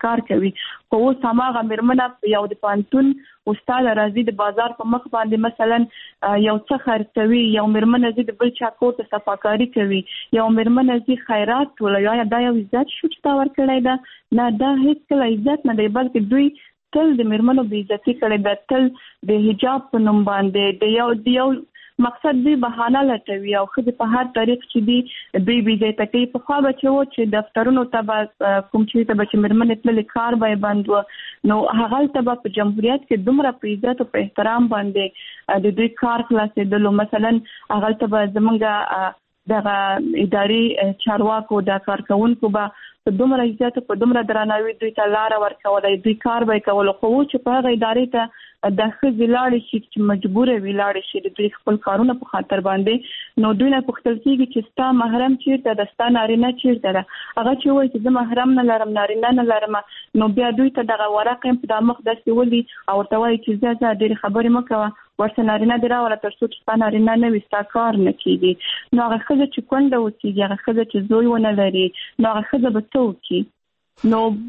کوي. خو اوس هماغه مېرمنه یو د پانتون استاد راځي د بازار په مخ باندې مثلا یو څه خرڅوي، یو مېرمنه زی د بل چا کور ته صفاکاري کوي، یو مېرمنه زی خیرات ټولوي. دا یو عزت شو چې تا ورکړی ده؟ نه، دا هیڅ کله عزت نه دی، بلکې دوی تل د مېرمنو بې عزتي کړې ده، تل د حجاب په نوم باندې د یو مقصد دوی بهانه لټوي او ښځې په هر طریق چې دوی بې عزته کوي. پخوا به چې و چې دفترونو ته به کوم چېرته به چې مېرمنې تللې کار به یې بند و، نو هغلته به په جمهوریت کې دومره په عزت او په احترام باندې د دوی کار خلاصېدلو. مثلا هغلته به زمونږ دغه اداري چارواکو د کارکوونکو به په دومره عزت په دومره درناوي دوی ته لاره ورکوله، دوی کار به یې کولو. خو چې په هغه ادارې ته د ښځې لاړې شي چې مجبوره وي لاړې شي د دوی خپل کارونه په خاطر باندې، نو دوی نه پوښتل کېږي چې ستا محرم چیرته ده، ستا نارینه چیرته ده. هغه چې وایي چې زه محرم نه لرم، نارینه نه لرم، نو بیا دوی ته دغه ورق په د مخ داسې ولي او ورته وایي چې زه ډېرې خبرې مه کوه، ورته نارینه دې راوړه تر څو چې ستا نارینه نه وي ستا کار نه کېږي. نو هغه ښځه چې کونډه اوسېږي، هغه ښځه چې زوی ونه لري، نو هغه ښځه به څه وکړي؟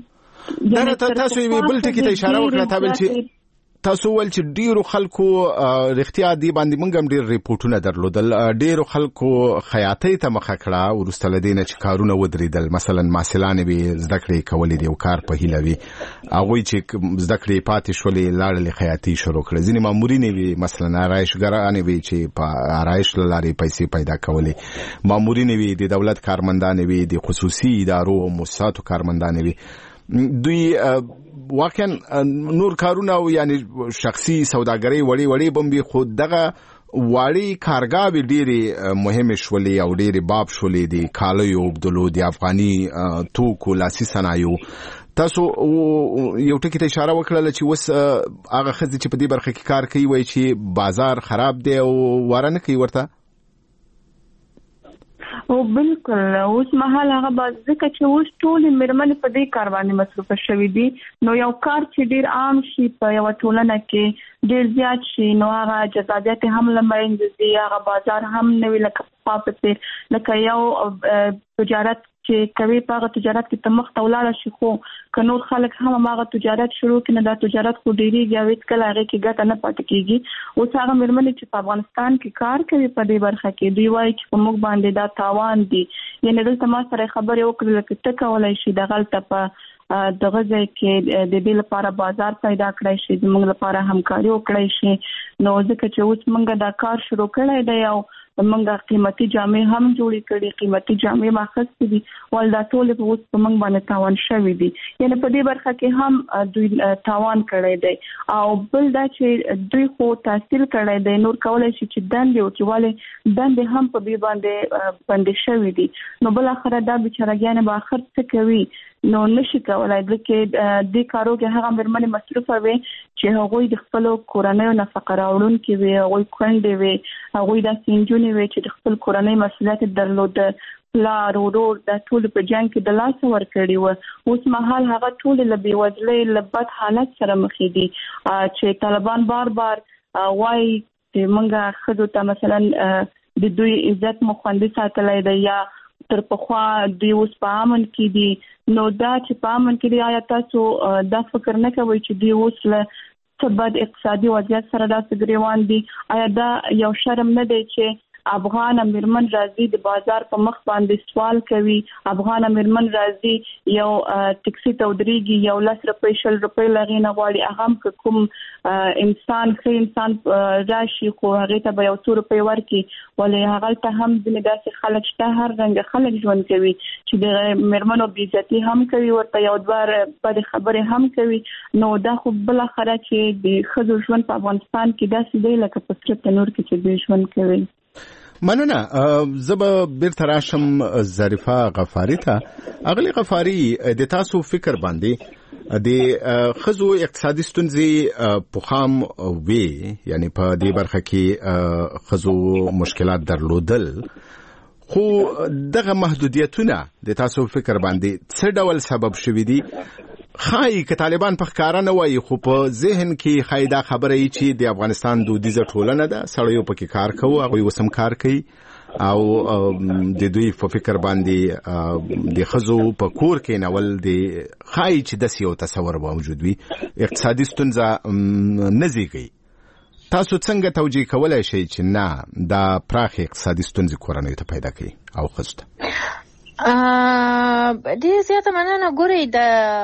نو تاسو یې بل ټکي ته اشاره وکړه، تاسو ول چې ډیرو خلکو رښتیا دی باندې موږ هم ډیر ریپورتونه درلودل، ډیرو خلکو خیاطۍ ته مخه کړه ورسته لدینه چې کارونه ودرېدل. مثلا ماسلانې به زده کړې کولې دی او کار په هیله وي، هغه چې زده کړې پاتې شولې لاړلې خیاطۍ شروع کړې. ځینې مامورین وي مثلا آرایشګران وي چې په آرایش لارې پیسې پیدا کولې، مامورین وي د دولت کارمندان وي، د خصوصي ادارو او مؤسساتو کارمندان وي. دوی واقعا نور کارونه یعنی شخصي سوداګري وړي بمبي، خو دغه وړي کارګاوي ډېری مهمه شولې او ډېری باب شولې دي کالیو بدلو دي افغاني توکو لاسي صنایو. تاسو یو ټکی ته اشاره وکړه چې وس هغه خزي چې په دې برخه کې کار کوي وایي چې بازار خراب دی او وارنه کوي ورته. او بالکل اوس مهال هغه ځکه چې اوس ټول مېرمنې په دې کار باندې مصروفه شوي دي، نو یو کار چې ډیر عام شي په یو ټولنه کې ډیر زیات شي، نو هغه جذابیت هم لمړند دي، هغه بازار هم نوی لکه پاپته لکه یو تجارت چې کوي په هغه تجارت کې تمخ تولاړه شي. خو که نور خلک هم هغه تجارت شروع کړي، دا تجارت خو ډیریږي او هیڅ کله هغه کې ګټه نه پاتې کیږي. اوس هغه مېرمنې چې په افغانستان کې کار کوي په دې برخه کې دوی وایي چې په موږ باندې دا تاوان دي، یعنی دلته ما سره خبرې وکړې چې ته کولای شي دغلته په دغه ځای کې د دې لپاره بازار پیدا کړی شي، زموږ لپاره همکاري وکړی شي. نو ځکه چې اوس موږ دا کار شروع کړی دی او موږ قیمتي جامې هم جوړې کړې، قیمتي جامې ماخذ دي، ول دا ټول په اوس په موږ باندې تاوان شوی دي، یعنی په دې برخه کې هم دوی تاوان کړی دی. او بل دا چې دوی خو تحصیل کړی دی، نور کولای شي چې دندې وکړي، ولې دندې هم په دې باندې بندې شوي دي. نو بل اخر دا بیچارهګانې به اخر څه کوي؟ نو نشي کولای ځکه دې کارو کې هغه مېرمنې مصروفه وي چې هغوی د خپل کورنۍ نفقه راوړونکي وي، هغوی کونډې وي، هغوی داسې نجونې وي چې د خپل کورنۍ مسؤلیت درلوده، پلار ورور د ټول په جنګ کې د لاس ورکړي و. اوس مهال هغه ټول له بېوزلۍ له بد حالت سره مخ دي چې طالبان بار وایي چې موږ ښځو ته مثلا د دوی عزت مو خوندي ساتلی دی یا تر پخوا دوی اوس په امن کې دي. نو دا چې په امن کې دي، آیا تاسو دا فکر نه کوئ چې دوی اوس له څه بد اقتصادي وضعیت سره داسې ګریوان دي؟ آیا دا یو شرم نه دی چې افغان مېرمن راځي د بازار په مخ باندې سوال کوي، افغان مېرمن راځي یو ټکسي ته ودرېږي، یو 10 روپۍ 20 روپۍ لغې نه غواړي، هغه هم که کوم انسان ښه انسان راشي خو هغې ته به یو 100 روپۍ ورکړي، ولې هغلته هم ځینې داسې خلک شته، هر رنګه خلک ژوند کوي چې د مېرمنو بېعزتي هم کوي، ورته یو دوه بدې خبرې هم کوي. نو دا خو بالاخره چې د ښځو ژوند په افغانستان کې داسې دی لکه په سره تنور کې چې دوی ژوند کوي. مننه. زه به بیرته راشم ظریفه غفاري ته. اغلی غفاري، د تاسو فکر باندې د ښځو اقتصادي ستونزې پخام وي، یعنی په دې برخه کې ښځو مشکلات درلودل، خو دغه محدودیتونه د تاسو فکر باندې څه ډول سبب شوي دي؟ خای که طالبان په ښکارا نه وایي، خو په ذهن کې خای دا خبره ای چې د افغانستان دودیزه ټولنه ده، سړیو پکې کار کوي، هغوی وسم کار کوي، او د دوی په فکر باندې د خزو په کور کې نول د خای چې د سیو تصور موجود وي اقتصادي ستونزه نزيږي. تاسو څنګه توجیه کولای شئ چې نه دا پراخ اقتصادي ستونزې کورنۍ ته پیدا کوي او خزو ته؟ ډېر زیاته مننه. ګورئ د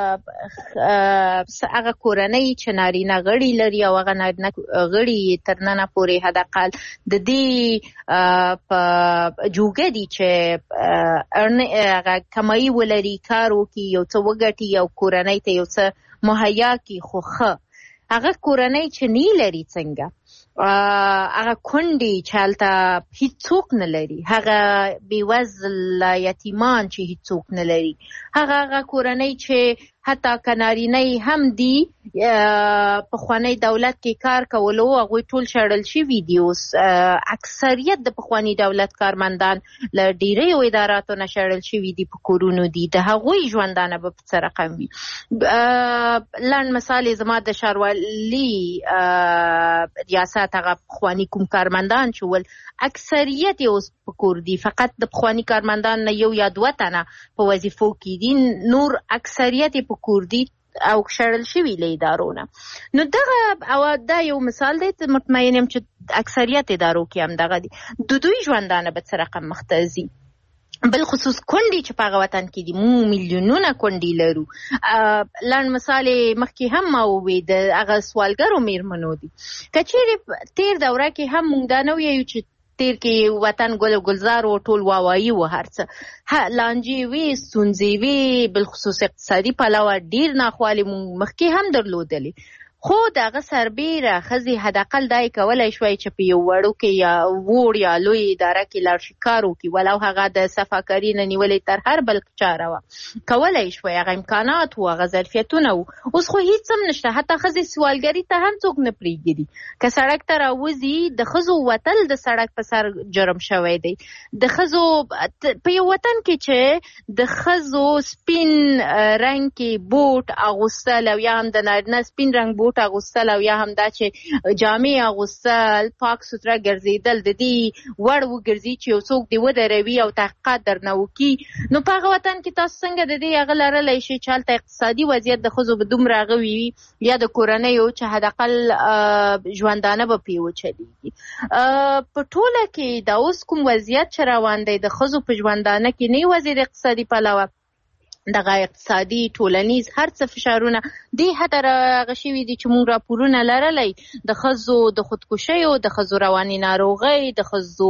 هغه کورنۍ چې نارینه غړي لري او هغه نارینه غړي تر ننه پورې حداقل د دې په جوګه دي چې هغه کمایي ولري، کار وکړي، یو څه وګټي او کورنۍ ته یو څه مهیا کړي. خو هغه کورنۍ چې نه لري څنګه هغه کونډې چې هلته هیڅوک نه لري، هغه بېوزله یتیمان چې هیڅوک نه لري، هغه کورنۍ چې حتی که نارینه هم دي پخوانی دولت کې کار کولو هغوی ټول شړل شوي دي. اوس اکثریت د پخوانی دولت کارمندان له ډیریو اداراتو نه شړل شوي دي، په کورونو دي. د هغوی ژوندانه به په څه رقم وي؟ لنډ مثال زما د ښاروالي ریاست هغه پخوانی کوم کارمندان چې ول اکثریت یې اوس په کور دي، فقط د پخوانی کارمندان نه یو یا دوه تنه په وظیفو کې دي، نور اکثریت په کور دي او شړل شوي له ادارو نه. نو دغه او دا یو مثال دی، مطمئن یم چې اکثریت ادارو کې هم دغه دي. د دوی ژوندانه به څه رقم مختزي، بالخصوص کونډې چې په هغه وطن کې دي. مو میلیونونه کونډې لرو. لنډ مثال مخکې هم ما ووی د هغه سوالګرو میرمنو دي. که چیرې تیر دوره کې هم موږ دا نه ویو چې تیر کې وطن ګل و ګلزار و ټول واوایي و هر څه لانجې وي، ستونزې وي، بالخصوص اقتصادي پلوه ډېر ناخوالې موږ مخکې هم درلودلې. خو دغه سربیره ښځې حداقل دا یې کولی شوی چې په یو وړوکې یا وړ یا لوی اداره کې لاړ شي کار وکړي، ولو هغه د صفاکاري نه نیولې تر هر بل چاره وه، کولی شوی، هغه امکانات و، هغه ظرفیتونه و. اوس خو هیڅ هم نشته. حتی ښځې سوالګري ته هم څوک نه پرېږدي. که سړک ته راوځي د ښځو وتل د سړک په سر جرم شوی دی. د ښځو په یو وطن کې چې د ښځو سپین رنګ کې بوټ اغوستل او یا هم د نارینه سپین رنګ بوټ اغوستل او یا هم دا چې جامې اغوستل، پاک سوتره ګرځېدل د دې وړ وګرځي چې یو څوک دې ودروي او تحقیقات درنه وکړي. نو په هغه وطن کې تاسو څنګه د دې هغه لرلی شئ چې هلته اقتصادي وضعیت د ښځو به دومره هغه وي یا د کورنیو چې حداقل ژوندانه به پرې وچلېږي. په ټوله کې دا اوس کوم وضعیت چې روان دی د ښځو په ژوندانه کې نه یوازې د اقتصادي پلوه، دغه اقتصادي ټولنیز هر څه فشارونه دې حتی راغه شوي دي چې موږ راپورونه لرلی د ښځو د خودکشیو، د ښځو رواني ناروغۍ، د ښځو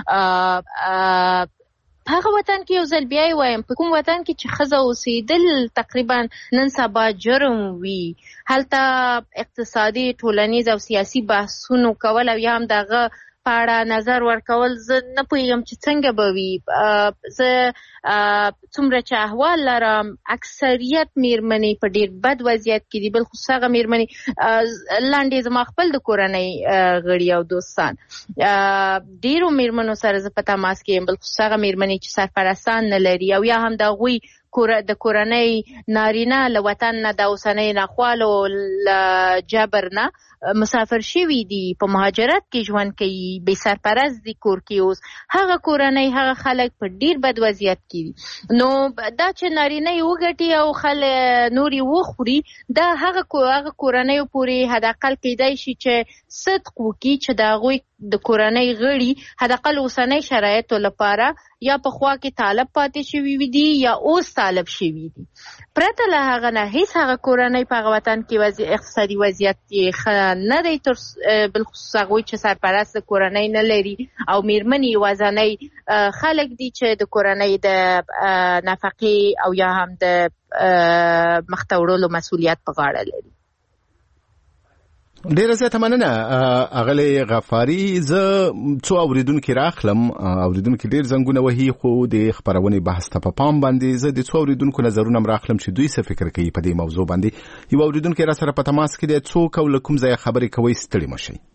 په هغه وطن کې یو ځل بیا یې وایم په کوم وطن کې چې ښځه اوسېدل تقریبا نن سبا جرم وي، هلته اقتصادي ټولنیز او سیاسي بحثونو کول او یا هم دغه په اړه نظر ورکول زه نه پوهېږم چې څنګه به وي. زه څومره چې احوال لرم اکثریت میرمنې په ډېر بد وضعیت کې دي، بالخصوص هغه میرمنې لاندې زما خپل د کورنۍ غړي او دوستان ډېرو میرمنو سره زه په تماس کې یم، بالخصوص هغه میرمنې چې سرپرستان نه لري او یا هم د هغوی د کورنۍ نارینه له وطن نه د اوسنۍ ناخوالو له جبر نه مسافر شوي دي، په مهاجرت کې ژوند کوي، بې سرپرست دي کور کې. اوس هغه کورنۍ هغه خلک په ډېر بد وضعیت کې دي. نو دا چې نارینه یې وګټي او نور یې وخوري، دا هغه کورنیو پورې حداقل کیدای شي چې صدق وکړي چې د هغوی د کورنۍ غړي حداقل اوسنۍ شرایطو لپاره یا په خوا کې طالب پاتې شوي دي یا اوس طالب شوي دي. پرته له هغه نه هیڅ هغه کورنۍ په هغه وطن کې اقتصادي وضعیت یې ښه نه دی، بالخصوص هغوی چې سرپرست کورنۍ نه لري او میرمنې یوازینۍ خلک دي چې د کورنۍ د نفقې او یا هم د مخته وړلو مسؤلیت په غاړه لري. ډیره زیاته مننه اغلی غفاري. زه څو اوریدونکي راخلم، اوریدونکي ډیر زنګونه وهي، خو د خبرونې بحث ته په پام باندې زه د څو اوریدونکو نظرونه راخلم چې دوی څه فکر کوي په دې موضوع باندې. یو اوریدونکي را سره په تماس کې دی. څوک او له کوم ځایه خبرې کوئ؟ ستړي مه شئ.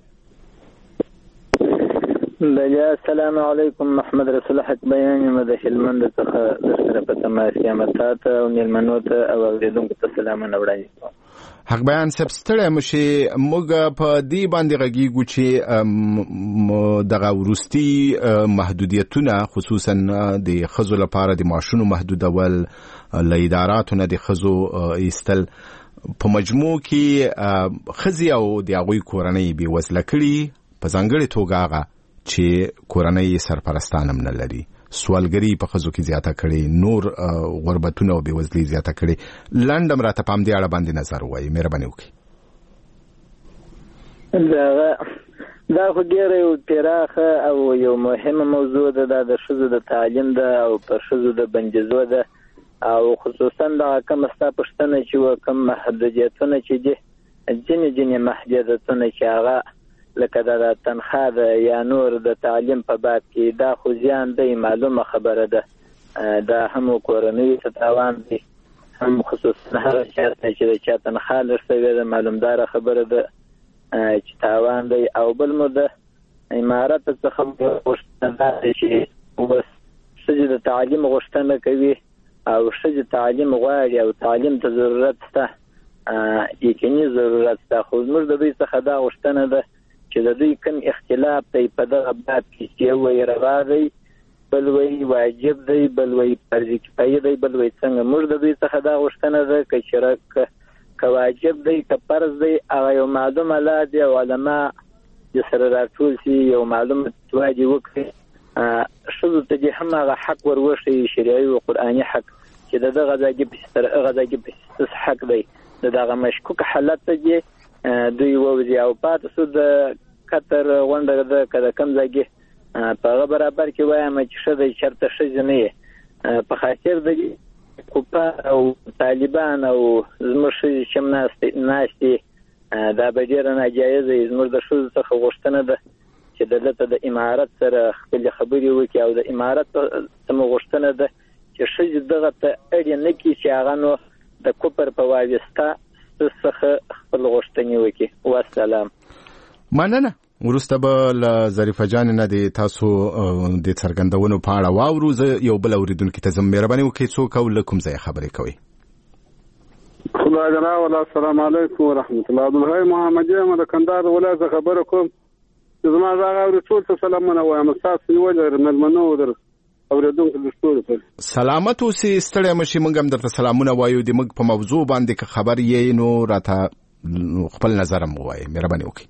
بیا السلام علیکم. محمد رسول حق بیان یم د هلمند څخه در سره په تماس یم. تاسو او میلمنو ته او اوریدونکو ته سلامونه وړاندې کوم. حق بیان صاحب ستړی مشي موږ په دې باندې غږیږو چې دغه وروستي محدودیتونه خصوصا د ښځو لپاره د معاشونو محدودول له اداراتو نه د ښځو ایستل په مجموع کې ښځې او د هغوی کورنۍ بېوزله کړي په ځانګړې توګه هغه چې کورنۍ سرپرستان هم نه لري سوالګري په ښځو کې زیاته کړي نور غربتونه او بېوزلي زیاته کړي لنډ هم راته په همدې اړه باندې نظر ووایي مهرباني وکړئ دا خو ډېره یو پراخه او یو مهمه موضوع ده دا د ښځو د تعلیم ده او په ښځو د بندیزو ده او خصوصا دغه کومه ستا پوښتنه چې وه کوم محدودیتونه چې دي ځینې محدودیتونه چې هغه لکه د تنخواه ده یا نور د تعلیم په باب کې دا خو زیان دی معلومه خبره ده دا هم کورنیو ته تاوان دی هم خصوصا هغه چاته چې د چا تنخواه لږ شوې ده معلومداره خبره ده چې تاوان دی او بل مو د امارت څخه غوښتنه ده چې اوس ښځې د تعلیم غوښتنه کوي او ښځې تعلیم غواړي او تعلیم ته ضرورت شته یقیني ضرورت شته خو زموږ د دوی څخه دا غوښتنه ده چې د دوی کوم اختلاف دی په دغه باب کې چې یو وایي روا دی بل وایي واجب دی بل وایي فرض کفایي دی بل وایي څنګه موږ د دوی څخه دا غوښتنه ده که واجب دی که فرض دی هغه یو معلوم الله دی او علما د سره راټول شي یو معلوم فتوا دې وکړي ښځو ته دې هم هغه حق ور وښیي شرعي او قرآني حق چې د دغه ځای په حق دی د دغه مشکوک حالت ته دې دوی ووځي او پاتې شو د قطر غونډه ده که د کوم ځای په هغه برابر کې وایم چې ښځه چېرته ښځې نه یې په خاطر د کفار او طالبان او زموږ ښځې چې هم ناستې دا به ډېره ناجایزه وي زموږ د ښځو څخه غوښتنه ده چې دلته د امارت سره خپلې خبرې وکړي او د امارت څخه مو غوښتنه ده چې ښځې دغه ته اړ نه کړي چې هغه نو د کفر په واسطه څخه خپل غوښتنې وکړي والسلام مننه وروسته به له ظریفه جان نه د تاسو د څرګندونو په اړه واورو زه یو بل اورېدونکي ته ځم مهرباني وکړئ څوک او له کوم ځایه خبرې کوئ خدای جناب السلام علیکم ورحمت الله عبدالحی محمدی یم د کندهار ولایت څخه خبره کوم چې زما غږ اوري ټول ته سلامونه وایم ستاسو نیولې مېلمنو در اورېدونکو د ټولو ته سلامت اوسئ ستړی مشئ موږ هم درته سلامونه وایو د موږ په موضوع باندې که خبر یې نو راته خپل نظر هم ووایئ مهرباني وکړئ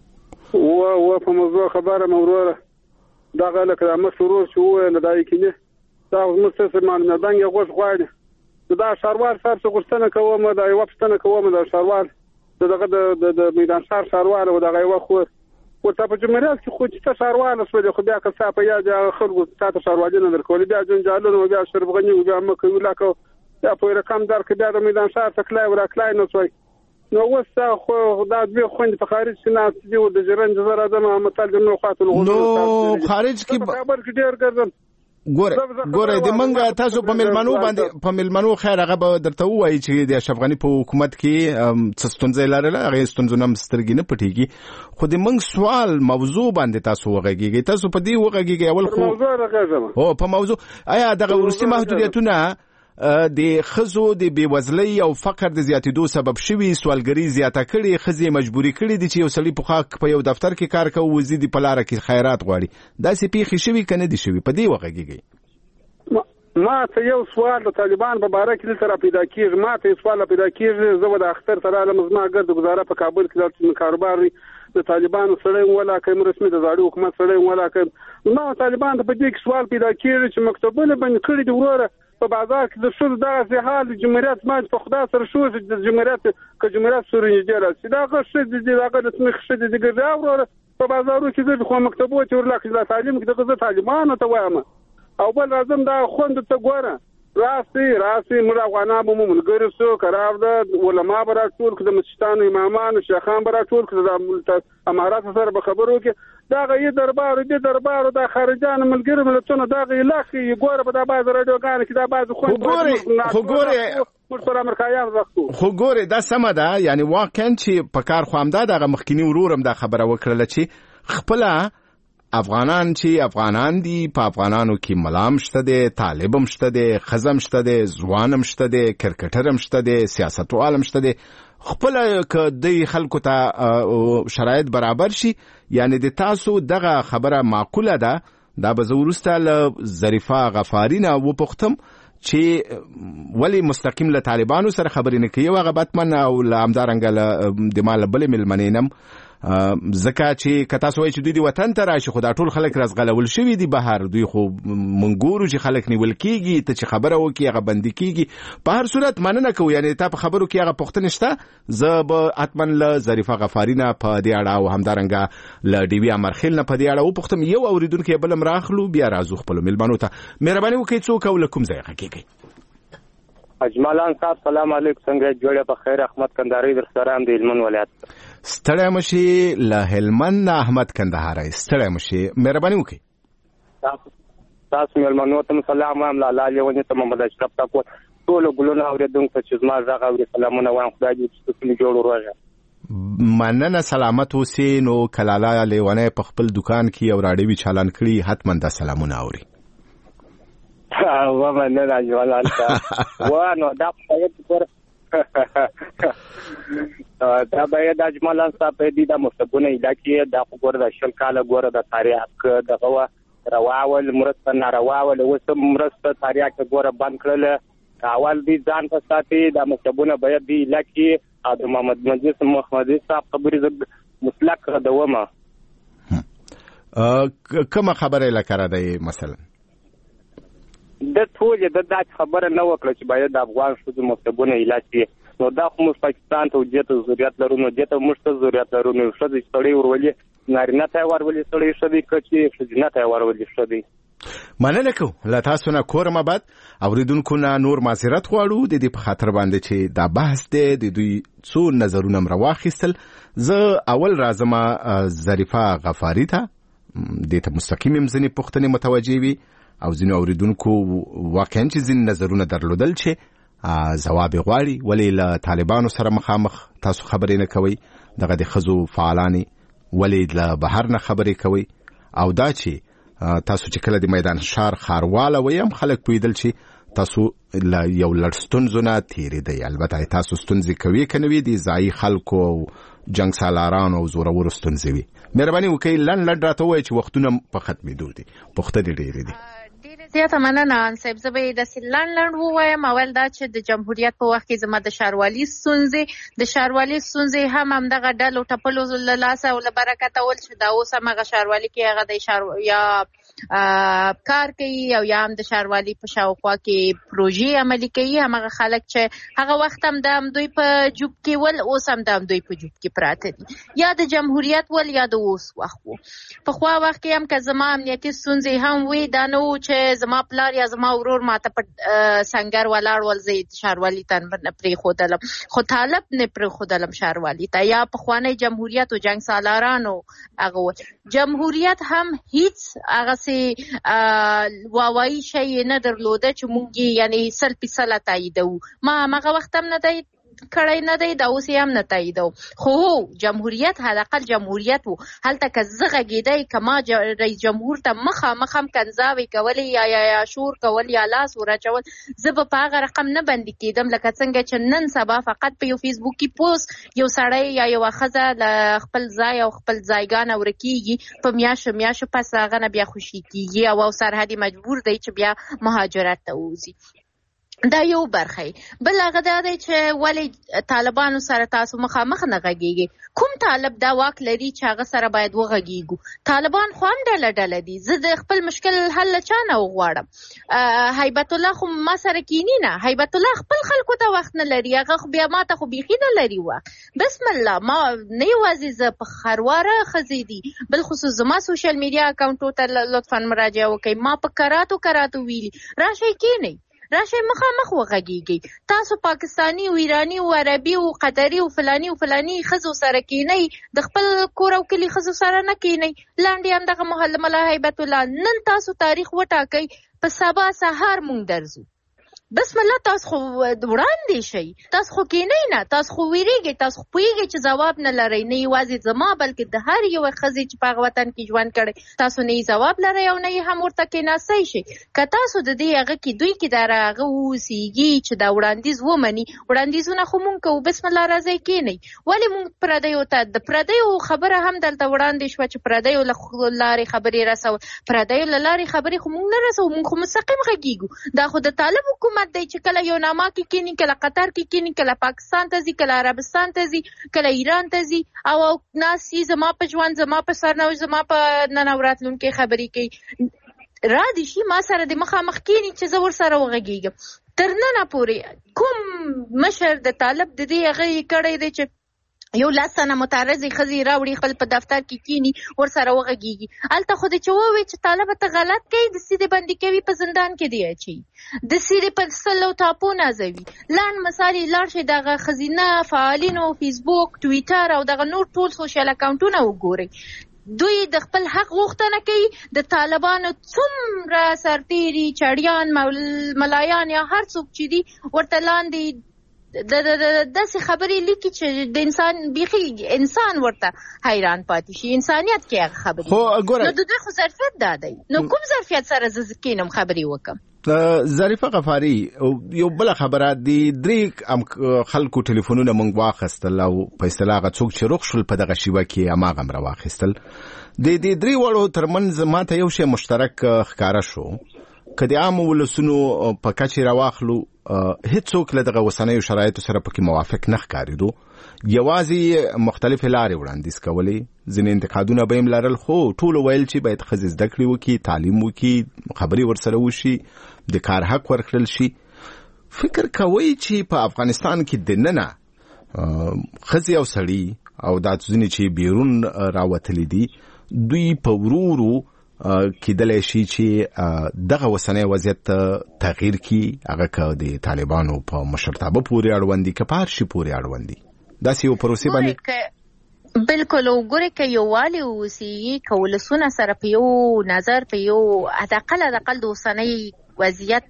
و په موضوع خبره موروره دغه لکه د مشر ورور چې وویل دا یقیني دا زموږ څه معلومېدنګ یې غوښ غواړي دا ښاروال صاحب څه غوښتنه کوم دا یوه پوښتنه کوم د ښاروال دغه د میدان ښار ښاروال و دغه یوه خور ورته په جمهوریت کې خو چې ته ښاروال شولې خو بیا که ستا په یاد خلکو تا ته ښاروالي نه درکولې بیا جنجالونه و بیا شربغني و بیا مه کوي لکه بیا په رقم درکړه بیا د میدان ښار ته کلای و راکلای نه شوی نو اوس خو دا دوی خوندې په خارج کې ناست دي د جرنج زه راځم متل د نو خواته نو خارج کې خبر کې ډېر ګرځم ګوره د منګه تاسو په ملمنو باندې په ملمنو خیر هغه به درته وایي چې د اشرف غني په حکومت کې څه ستونزې لرله هغه ستونزونه هم سترګې نه پټېږي خو د منګ سوال موضوع باندې تاسو وغږیږئ تاسو په دې وغږیږئ اول خو په موضوع آیا دغه وروستي محدودیتونه د ښځو د بېوزلۍ او فقر د زیاتېدو سبب شوي سوالګري زیاته کړي ښځې مجبوري کړي دي چې یو سړي پخوا په یو دفتر کې کار کوي وزي دي په لاره کې خیرات غواړي داسې پیښې شوي که نه دي شوي په دې وغږیږئ ما ته یو سوال د طالبان په باره کې دلته را پیدا کېږي ما ته یو سوال را پیدا کېږي زه به د اختر ته رالم زما ګرد ګزاره په کابل کې دلته کاروبار وي د طالبانو سړی ولاکم رسمي د زاړه حکومت سړی ولاکم نو طالبان ته په دې کې سوال پیدا کېږي چې مکتوبونه باندې کړي دي وروره په بازار کې د ښځو دغسې حال د جمهوریت ما په خدا سره شو چې د جمهوریت که جمهوریت سره نږدې راشي دغه ښځې دي دغه رسمي ښځې دي ګرځي وروره په بازارو کې ګرځي خو مکتبو چې ورلاکي دا تعلیم کې دغه زه طالبانو ته وایم او بل راځم دا خوند ته ګوره راسي موږ افغانان به مو ملګري شو قرار ده علما به راټول کړو د مسجدانو امامانو شیخان به راټول کړو د اماراتو سره به خبرو وکړي دغه یې دربارو د خارجانو ملګري ملتونو دغه علاقې یې ګوره په دا بعضې راډیوګانو کې دا بعضې خو ګورې دا سمه ده یعنې واقعا چې په کار خو همدا دغه مخکیني ورور هم دا خبره وکړله چې خپله افغانان چې افغانان دي په افغانانو کې ملام شته دی طالب هم شته دی ښځه هم شته دی ځوان هم شته دی کرکټر هم شته دی سیاستوال هم شته دی خپل ک د خلکو ته شرایط برابر شي یعنی د تاسو دغه خبره معقوله ده دا به زورسته ل ظریفه غفاری نه وپختم چې ولی مستقیم له طالبانو سره خبرې نه کوي هغه باتمن او لامدارنګ له د مال بل ملمنینم زکه چې کتا سوې چې دوی وطن ته راشي خو دا ټول خلک رزغلول شوی دي بهر دوی خو منګورو چې خلک نیول کیږي ته چې خبره وکي هغه بندي کیږي په هر صورت مننه کوي یعنی ته په خبرو کې هغه پښتنه شته ز به اتمن له ظریفه غفارینا په دې اړه او همدارنګ له ډي وی امرخیل نه په دې اړه او پښتم یو اوریدونکو بل مراخلو بیا راځو خپل ملمنو ته مهرباني وکړئ څوک ولکم ځای حقیقي اجمالان صاحب سلام علیکم څنګه جوړه په خیر احمد کندهاری در سره ام د هلمند ولایت ستړی مشي له هلمند احمد کندهاری ستړی مشي مهرباني وکړئ تاسو مېلمنو ته سلام وایم لاله لیونی ته محمد اشرف تاسو ټول ګلونه اوریدونکو چې زما زغه او سلامونه وایم خدای دې ستاسو جوړ وروغه مننه سلامت اوسئ نو کلاله لیونی په خپل دکان کې او راډیوي چالان کړي حتما د سلامونه اوري و مننه اجمالان صاحب و نو دا په دا باید اجمالان صاحب دې د مستقونه علاقې د خبر د شل کاله ګوره د تاریخ دغه رواول مرسته نارواول اوس مرسته تاریخ ګوره بند کړل اول دې ځان په ساتي د مستقونه باید د علاقې د محمد مجلس محمدي صاحب خبرې مطلق دومه کومه خبره لکره دی مثلا د ټول د خبره نه وکړه چې باید د افغان شوزو مستقونه علاقې نو دا خو موږ پاکستان ته وجته ضرورت لرو نو دته موږ ته ضرورت لرو نو شته سړی ورولې نارینه ته ورولې سړی شدي کچې شجنه ته ورولې شدي مننه کو لا تاسو نه کورم بعد اوریدونکو نه نور معذرت غواړو د دې په خاطر باندې چې دا بحث دی د دوی څو نظرونه مروخیستل زه اول راځم ظریفه غفاری ته د ته مستقیم مزنی پښتنه متوجي وي او ځینې اوریدونکو واقعا چې ځین نظرونه درلودل چې جواب غواړي ولی له طالبانو سره مخامخ تاسو خبرې نه کوي دغه د خزو فعالانی ولی له بهر نه خبرې کوي او دا چې تاسو چې کله د میدان شهر خارواله ویم خلک پویدل چې تاسو یو لړستون زونه تیری دی البته تاسو ستونزې کوي کنوي دي ځای خلکو جنگ سالاران او زورور ستونزوي مهرباني وکړئ لن راته وایي چې وختونه په ختمېدو دي پخته دي ډېرې دي زیاته مننه انصب زبې د سلان وایم اول دا چې د جمهوریت په وخت کې زما د شاروالي سنځي هم دغه ډلو ټپلو لاسه او برکت اول چې دا اوس هغه شاروالي کې هغه د یا کار کوي او یا هم د شاروالي په شاوخوا کې پروژې عملي کوي هغه خلک چې هغه وخت هم د دوی په جوب کې ول اوس هم د دوی په جوب کې پراته دي یا د جمهوریت ول یا د اوس وخت په خوا وخت کې هم که زما امنیتي سنځي هم وي دا نو چې زما پلار یا زما ورور ماته په سنگر ولاړ ول زه شاروالي تن پرې خودلم خو طالب نه پرې خودلم شاروالي ته یا په خوانی جمهوریت او جنگ سالارانو هغه جمهوریت هم هیڅ هغه سي واوای شي نه درلوده چې مونږ یعنی سل تاییدو ما هغه وخت هم نه دی کړای نه دی دا اوس هم نه تاییدو خو جمهوریت حداقل جمهوریت وو هلته که زغه گیدای کما رئیس جمهور ته مخم کنځاوي کولی یا شور کول یا لاس ورچول زه په هغه رقم نه باندې کېدم لکه څنګه چې نن سبا فقط په یو فیسبوکي پوسټ یو سړی یا یو خزه ل خپل ځای او خپل ځایګان ورکیږي په میاشو پس هغه نه بیا خوشي کیږي او سرحدي مجبور دی چې بیا مهاجرت ته وځي دا یو برخه بل هغه دا دی چې ولی طالبانو سره تاسو مخامخ نه غږیږي کوم طالب دا واک لري چې هغه سره باید وغږیږو طالبان خو هم ډله دي زه د خپل مشکل حل چانه وغواړم هیبت الله خو ما سره کینی نه هیبت الله خپل خلکو ته وخت نه لري هغه خو بیا ماته خو بیخي نه لري وخت بسم الله ما نه یوازې زه په خرواره خزیدي بل خصوص زما سوشل میډیا اکاونټو ته لطفا مراجعه وکړئ ما په کراتو ویلي راشي کینی راشه مخامخ وغږیږي تاسو پاکستانی او ایرانی او عربي او قطري او فلاني خزو سره کینی د خپل کور او کلی خزو سره نه کینی لاندې هم دغه محل ملا هیبت الله نن تاسو تاریخ وټاکئ په سبا سهار مونږ درځو بسم الله تاسو خو وړاندې شئ، تاسو خو کینئ نه، تاسو خو ویریږئ، تاسو خو پوهیږئ چې ځواب نه لرئ، نه یوازې زما بلکې د هر یو ښځې چې په هغه وطن کې ژوند کړی تاسو نه یې ځواب لرئ او نه یې هم ورته کېناستی شئ. که تاسو د دې هغه کې دوی کې دا هغه اوسېږي چې دا وړاندیز ومني، وړاندیزونه خو مونږ کوو، بسم الله راځئ کینئ. ولې مونږ پردیو ته د پردیو خبره هم دلته وړاندې شوه چې پردیو له لارې خبرې رسول، پردیو له لارې خبرې خو مونږ نه رسوو، مونږ خو مستقیم غږیږو. دا خو د طالب حکومت دی چې کله یو ناما کې کینی، کله قطر کې کینی، کله پاکستان ته ځي، کله عربستان ته ځي، کله ایران ته ځي او ناسي زما په ژوند، زما په سرنوشت، زما په نن او راتلونکي خبرې کوي. را دي شي ما سره د مخامخ کینی چې زه ورسره وغږیږم. تر ننه پورې کوم مشر د طالب د دې هغه کړی دی چې یو لاسنه متعرضی ښځې راوړي خپل په دفتر کې کینی ورسره وغږیږي؟ هلته خو د چې ووایي چې طالب ته غلط کوي، د سیدې بندي کوي، په زندان کې دی اچوي، د سیدې په سلو ټاپو نازوي. لاند مثال یې لاړ شي دغه ښځینه فعالینو فیسبوک، ټویټر او دغه نور ټول سوشل اکاونټونه وګورئ. دوی د خپل حق غوښتنه کوي. د طالبانو څومره سرتیري، چړیان، ملایان یا هر څوک چې دي ورته لاندې داسې خبرې لیکي چې د انسان بیخي انسان ورته حیران پاتې شي. انسانیت کې هغه خبرې، نو د دوی خو ظرفیت دا دی، نو کوم ظرفیت سره زه کینم خبرې وکم؟ ظریفه غفاري، یو بل خبره دی، درې خلکو ټلیفونونه مونږ واخیستل او په اصطلاح هغه څوک چې روغ شول په دغه شیوه کې هماغه هم راواخیستل. د دې درې واړو ترمنځ ماته یو شی مشترک ښکاره شو، که د عامو ولسونو په کچې راواخلو هیڅوک له دغه اوسنیو شرایطو سره پکې موافق نه ښکارېدو. یوازې مختلفې لارې وړاندیز کولې، ځینې انتقادونه به یې لرل، خو ټولو ویل چې باید ښځې زده کړې وکړي، تعلیم وکړي، خبرې ورسره وشي، د کار حق ورکړل شي. فکر کوئ چې په افغانستان کې دننه ښځې او سړي او دا ځینې چې بیرون راوتلي دي، دوی په ورو کېدلی شي چې دغه اوسنی وضعیت تغییر کړي، هغه که د طالبانو په مشرتابه پورې اړوند دي که په هر شي پورې اړوند دي، داسې یو پروسې باندې بالکل. وګورئ که یووالی ووسي، که ولسونه سره په یو نظر، په یو حداقل د اوسنی وضعیت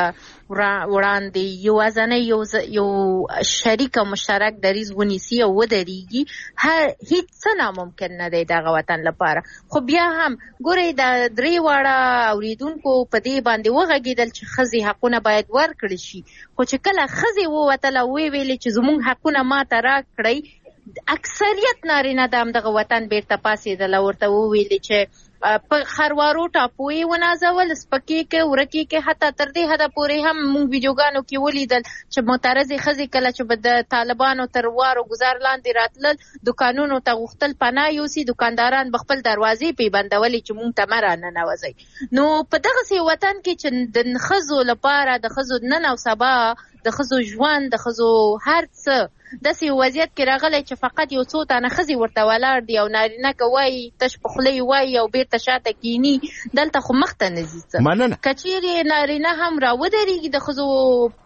وړاندې یوازنی یو شریک او مشترک دریځ ونیسي او ودرېږي، هیڅ څه ناممکن نه دی دغه وطن لپاره. خو بیا هم ګورئ د درې واړه اوریدونکو په دې باندې وغږېدل چې ښځې حقونه باید ورکړل شي، خو چې کله ښځې ووتله ویلې چې زموږ حقونه ماته راکړئ، اکثریت نارینه د همدغه وطن بیرته پاڅېدله، ورته وویلې چې په خروارو ټاپو یې ونازول، سپکې کې ورکې کې، حتی تر دې حده پورې هم موږ ویډیوګانو کې ولیدل چې معترضې ښځې کله چې به د طالبانو تر وار او گزار لاندې راتلل، دکانونو ته غوښتل پناه یوسي، دکانداران به خپل دروازې پې بندولې چې موږ ته مه راننوځئ. نو په دغسې وطن کې چې د ښځو لپاره، د ښځو نن او سبا، د ښځو ژوند، د ښځو هر څه داسې وضعیت کې راغلی چې فقط یو څو تنه ښځې ورته ولاړ دي او نارینه که وایي تش په خوله یې وایي او بیرته شاته کینی، دلته خو مخته نه ځي څه. که چیرې نارینه هم راودرېږي د ښځو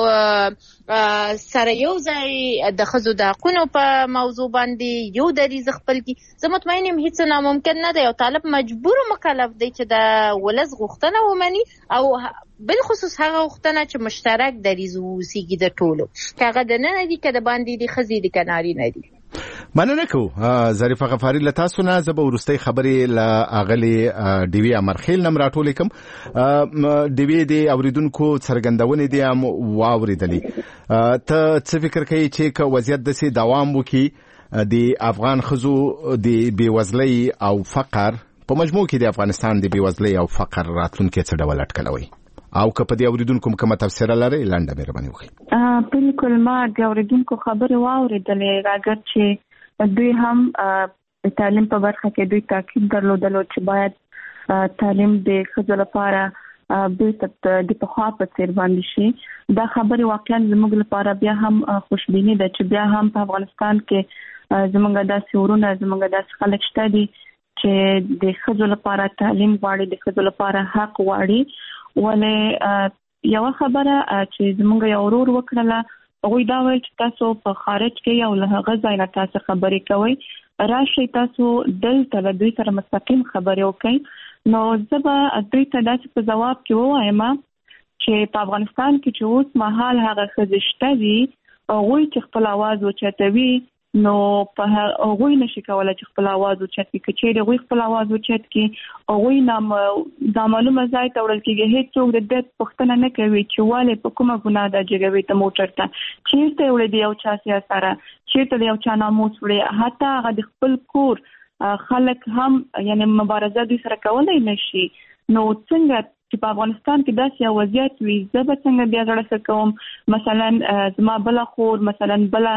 په سره یو ځای د ښځو د حقونو په موضوع باندې یو دریځ خپل کړي، زه مطمئن یم هیڅ ناممکن نه دی او طالب مجبور و مکلف دی چې د ولس غوښتنه ومني او بالخصوص هغه غوښتنه چې مشترک دریځ ووسیږي د ټولو، که هغه دننه دي که د باندې دي، ښځې دي که نارینه دي. مننه کوو ظریفه غفاري له تاسو نه. زه به وروستۍ خبرې له اغلې ډیوي امرخیل نه راټولې کړم. ډیوي د اوریدونکو څرګندونې دي هم واورېدلې. ته څه فکر کوي چې که وضعیت داسې دوام وکړي، د افغان ښځو د بېوزلۍ او فقر په مجموع کې د افغانستان د بېوزلۍ او فقر راتلونکی څه ډول اټکلوي، او که په دې اوریدونکو کومه تفسیره لري لنډه مهرباني وکړئ. بالکل ما د اوریدونکو خبرې واورېدلې، اگر چې دوی هم تعلیم په برخه کې دوی تاکید درلودلو چې باید تعلیم د ښځو لپاره بیرته د پخوا په څیر باندې شي. دا خبرې واقعا زموږ لپاره بیا هم خوشبیني ده چې بیا هم په افغانستان کې زموږ داسې ورونه، زموږ داسې خلک شته دي چې د ښځو لپاره تعلیم غواړي، د ښځو لپاره حق غواړي. ولې یو خبره چې زموږ یو ورور وکړله، هغوی دا وایي چې تاسو په خارج کې او له هغه ځای نه تاسو خبرې کوئ، راشئ تاسو دلته له دوی سره مستقیم خبرې وکړئ. نو زه به دوی ته داسې په ځواب کې ووایم چې په افغانستان کې چې اوس مهال هغه خزشته دي هغوی چې خپل आवाज اوچتوي نو په هغوی نشي کولای چې خپل आवाज اوچت کړي. چې هغوی خپل आवाज اوچت کړي هغوی د معلومه ځای ته وړل کېږي. هیڅ څوک د دې پوښتنه نه کوي چې ولې په کومه ګناه د جګوي ته موټر ته چیرته وړي دی یو چا سره چیرته د یو چا ناموس وړي حتی هغه د خپل کور خلک هم یعنی مبارزه دوی سره کولای نشي. نو څنګه چې په افغانستان کې داسې یو وضعیت وي زه به څنګه بیا زړه کوم مثلا زما بل خور مثلا بل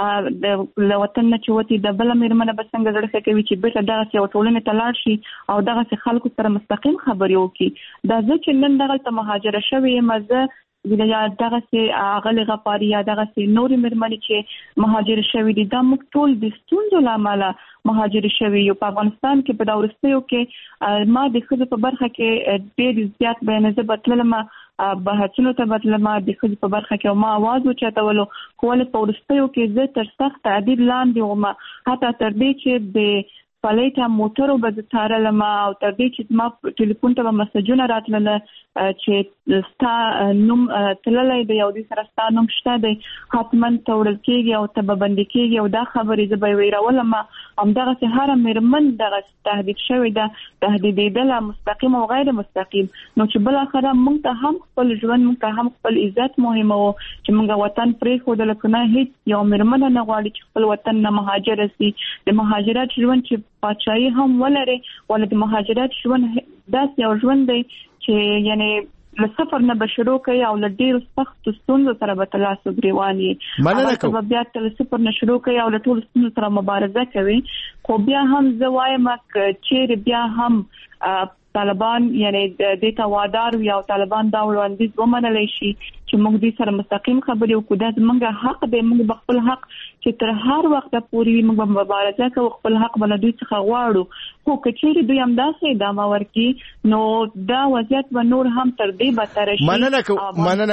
د وطن نه چې وتی د بل میرمنه به څنګه زړه کوي چې بیرته دغه یو ټولنه تلاړ شي او دغه خلکو سره مستقیم خبرې وکړي. دا زه چې نن دغه ته مهاجره شوې مزه یا دغه سي اغلی غفاری یا دغه سي نور مرمنې چې مهاجر شوی دي دا موږ ټول د ستونزو لامل مهاجر شوی یو. په افغانستان کې په داورستیو کې ما د خځو په برخه کې ډېر زیات بیانزه بتلم بحثونو ته بدلما د خځو په برخه کې ما आवाज وچتولو کول په ورستیو کې زه تر سخت تعدیل لاندې ومه حتی تر دې چې د پلیټه موټرو به تارلم او تر دې چې ما ټلیفون ته مسجونه راتلل چې ستا نوم تللای دی او د سره ستا نوم شته دی حتمن تورل کېږي او ته به بندي کېږي او دا خبرې زه به ویرولم همدغه چې هر مېرمن دغه تهدید شوی ده تهدیدېدل مستقیم او غیر مستقیم. نو چې بل اخره موږ ته هم خپل ژوند موږ ته هم خپل عزت مهمه وو چې موږ وطن پرې خو د لکنه هیڅ یو مېرمن نه غواړي چې خپل وطن نه مهاجر شي. د مهاجرت ژوند چې پاتشاهي هم ولري ولې د مهاجرت ژوند داسې یو ژوند دی چې یعنی له سفر نه بشرو کوي او له ډېر سخت ستونزو سره به تلاش وګریواني او بیا تل سفر نه شروع کوي او له ټول ستونزو سره مبارزه کوي. خو بیا هم زه وایم چې بیا هم طالبان یعنی د توادار یا طالبان دا وړاندیز ومنل شي چې موږ دې سره مستقیم خبرې وکړو. دا زموږ حق دی موږ خپل حق چې تر هر وخت پورې موږ مبارزه کوو خپل حق بل دوی څخه غواړو. خو کچېری دوی هم داسې ادامه ورکي نو دا وضعیت به نور هم تر دې بدتر شي. مننه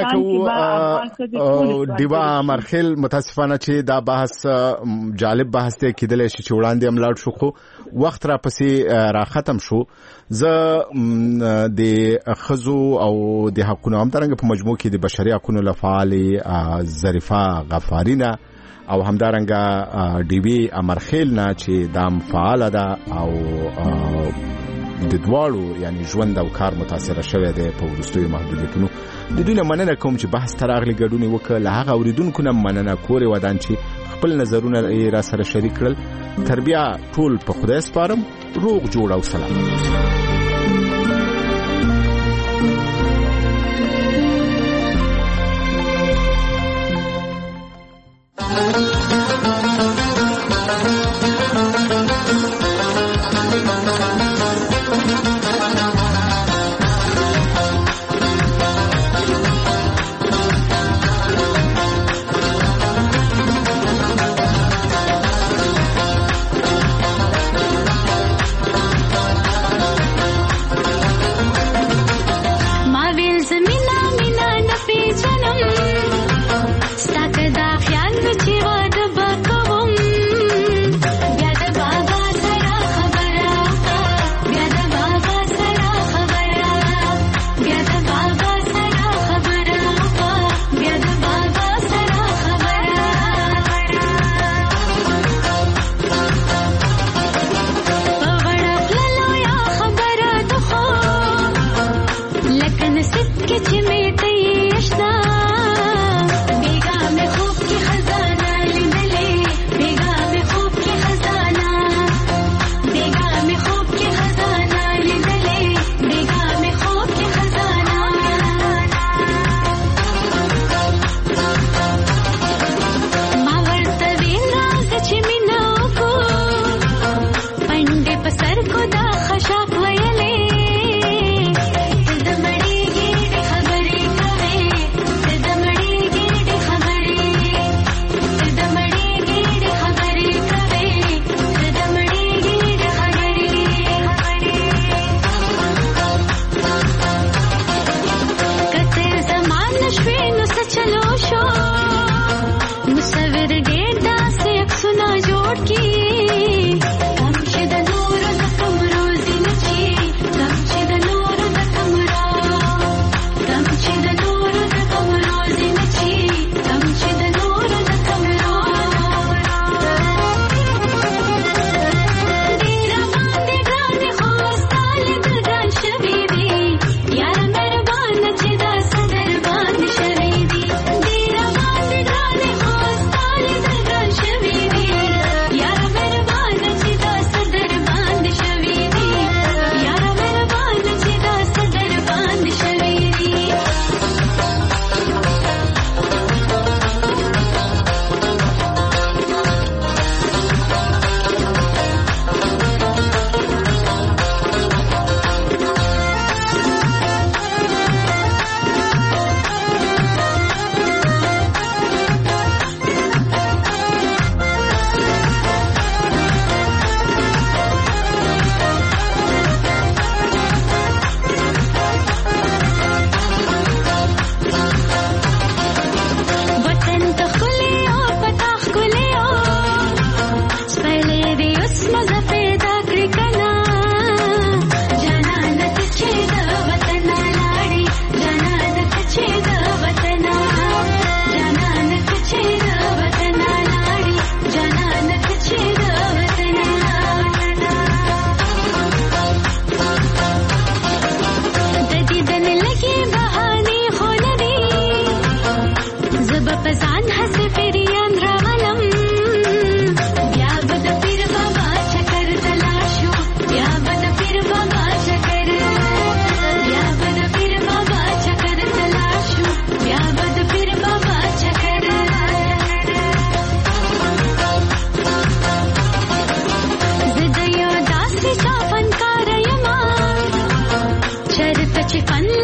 کوو دیوا مرخل متاسفانه چې دا بحث جالب بحث دی کېدل شي چې وړاندې هم لاړ شو خو وخت را پسې را ختم شو. زه د خزو او د حقونو هم ترنګ په مجموع کې د بشري حقونو لفعال ظریفه غفارینا او همدارنګه ډي وی امرخیل نه چې دام فعال ده او د دواړو یعنی ژوند او کار متاثر شوی دی په ورستیو محدودیتونو. د دوی نه مننه کوم چې بحث تراغلي ګډونی وکړه. له هغه اوریدونکو نه مننه کورې ودان چې خپل نظرونه را سره شریک کړل. تربیه ټول په خدای سپارم. روغ جوړ او سلام. چې فن